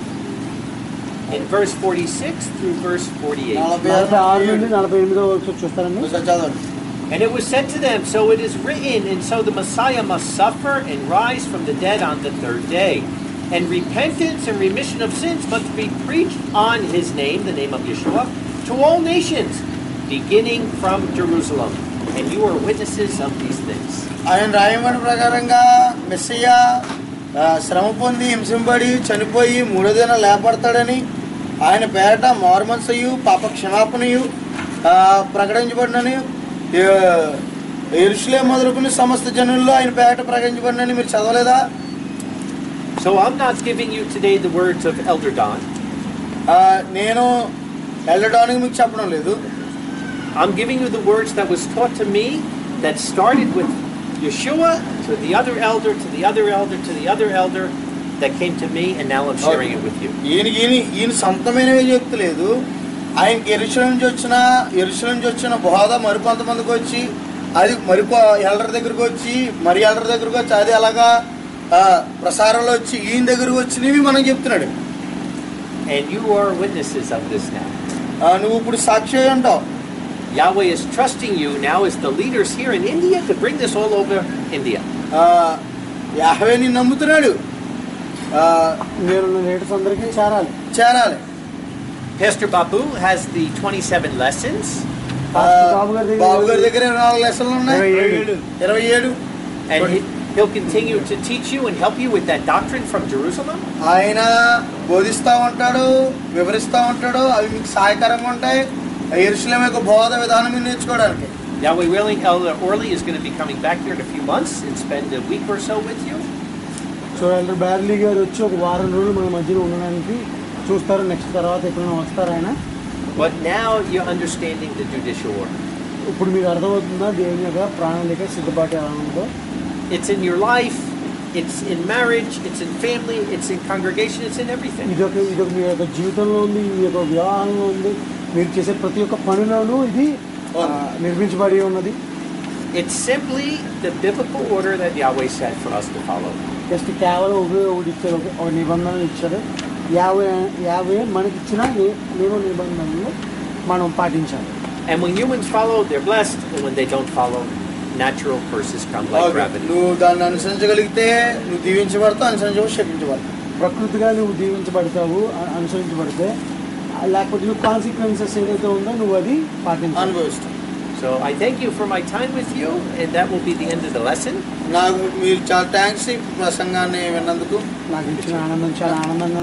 in verse forty-six through verse forty-eight. నలభై ఆరు నుండి నలభై ఎనిమిదో వరకు చూస్తారండి. ఒకసారి చదవండి. And it was said to them, so it is written, and so the Messiah must suffer and rise from the dead on the third day. And repentance and remission of sins must be preached on his name, the name of Yeshua, to all nations, beginning from Jerusalem. And you are witnesses of these things. ఆయన రాయమని ప్రకారంగా మెస్సియా ఆ, శ్రమ పొంది హింసింపడి చనిపోయి మూడో దిన లేపడతాడని ఆయన పేరట మారుమనసయు పాప క్షమాపణయు ఆ, ప్రకటించబడినని యెరూషలేము మొదలుకుని సమస్త జనుల్లో ఆయన పేరట ప్రకటించబడినని మీరు చదవలేదా? So I'm not giving you today the words of Elder Don. ఆ, నేను వెళ్ళడానికి మీకు చెప్పడం లేదు. I'm giving you the words that was taught to me that started with Yeshua to the other elder, to the other elder, to the other elder that came to me, and now I'm sharing it with you. ఈయన ఈయన ఈయన సొంతమైనవి చెప్తలేదు. ఆయనకి యెరూషలేము నుంచి వచ్చిన యెరూషలేము నుంచి వచ్చిన బోధ మరికొంతమందికి వచ్చి అది మరికొ ఎల్డర్ దగ్గరకు వచ్చి మరి ఎల్డర్ దగ్గరకు వచ్చి అది అలాగా ప్రసారంలో వచ్చి ఈయన దగ్గరకు వచ్చినవి మనం చెప్తున్నాడు. And you are witnesses of this now. నువ్వు ఇప్పుడు సాక్షి అంటావు. Yahweh is trusting you now as the leaders here in India to bring this all over India. యాహవే ని నమ్ముతున్నాడు. నేను లీడర్స్ అందరికీ చేరాలి చేరాలి. Pastor Babu has the twenty-seven lessons. బాబు గారి బాబు గారి దగ్గర ఇరవై నాలుగు లెసన్లు ఉన్నాయి. ఇరవై ఏడు. And he, he'll continue to teach you and help you with that doctrine from Jerusalem. ఆయన బోధిస్తూ ఉంటాడు, వివరిస్తూ ఉంటాడు. అవి మీకు సహాయకరంగా ఉంటాయి యెరూషలేము యొక్క బోధ విధానం నేర్చుకోవడానికి. Yahweh willing, Elder Orly is going to be coming back here in a few months and spend a week or so with you. So elder బ్యార్లీ గారు వచ్చి ఒక వారం రోజులు మన మధ్యలో ఉండడానికి చూస్తారు. నెక్స్ట్ తర్వాత ఎప్పుడైనా వస్తారు ఆయన. But now you're understanding the judicial order. ఇప్పుడు మీకు అర్థమవుతుందా దేవుని యొక్క ప్రణాళిక సిద్ధపాటు ఎలా ఉందో? It's in your life, it's in marriage, it's in family, it's in congregation, it's in everything. ఇదొక ఇదొక మీ యొక్క జీవితంలో ఉంది, మీ యొక్క వివాహంలో ఉంది, మీరు చేసే ప్రతి ఒక్క పనిలోనూ ఇది నిర్మించబడి ఉన్నది. It's simply the biblical order that Yahweh said for us to follow. Just కేవలం ఒకే ఒకటి ఇచ్చారు, ఒక నిబంధన ఇచ్చారు. యాభై యాభై మనకి ఇచ్చిన నియమ నిబంధనలు మనం పాటించాలి. And when humans follow, they're blessed, and when they don't follow, natural curses come like gravity. నువ్వు దాన్ని అనుసరించగలిగితే నువ్వు దీవించబడతావు, అనుసరించబడి శపించబడతావు. ప్రకృతిగా నువ్వు దీవించబడతావు అనుసరించబడితే, లేకపోతే నువ్వు కాన్సిక్వెన్సెస్ ఏదైతే ఉందో నువ్వు అది పాటించాలి, అనుభవిస్తావు. So I thank you for my time with you, and that will be the end of the lesson. నాకు మీరు చాలా థ్యాంక్స్ ఈ ప్రసంగాన్ని విన్నందుకు. నాకు ఇచ్చిన ఆనందం చాలా ఆనందంగా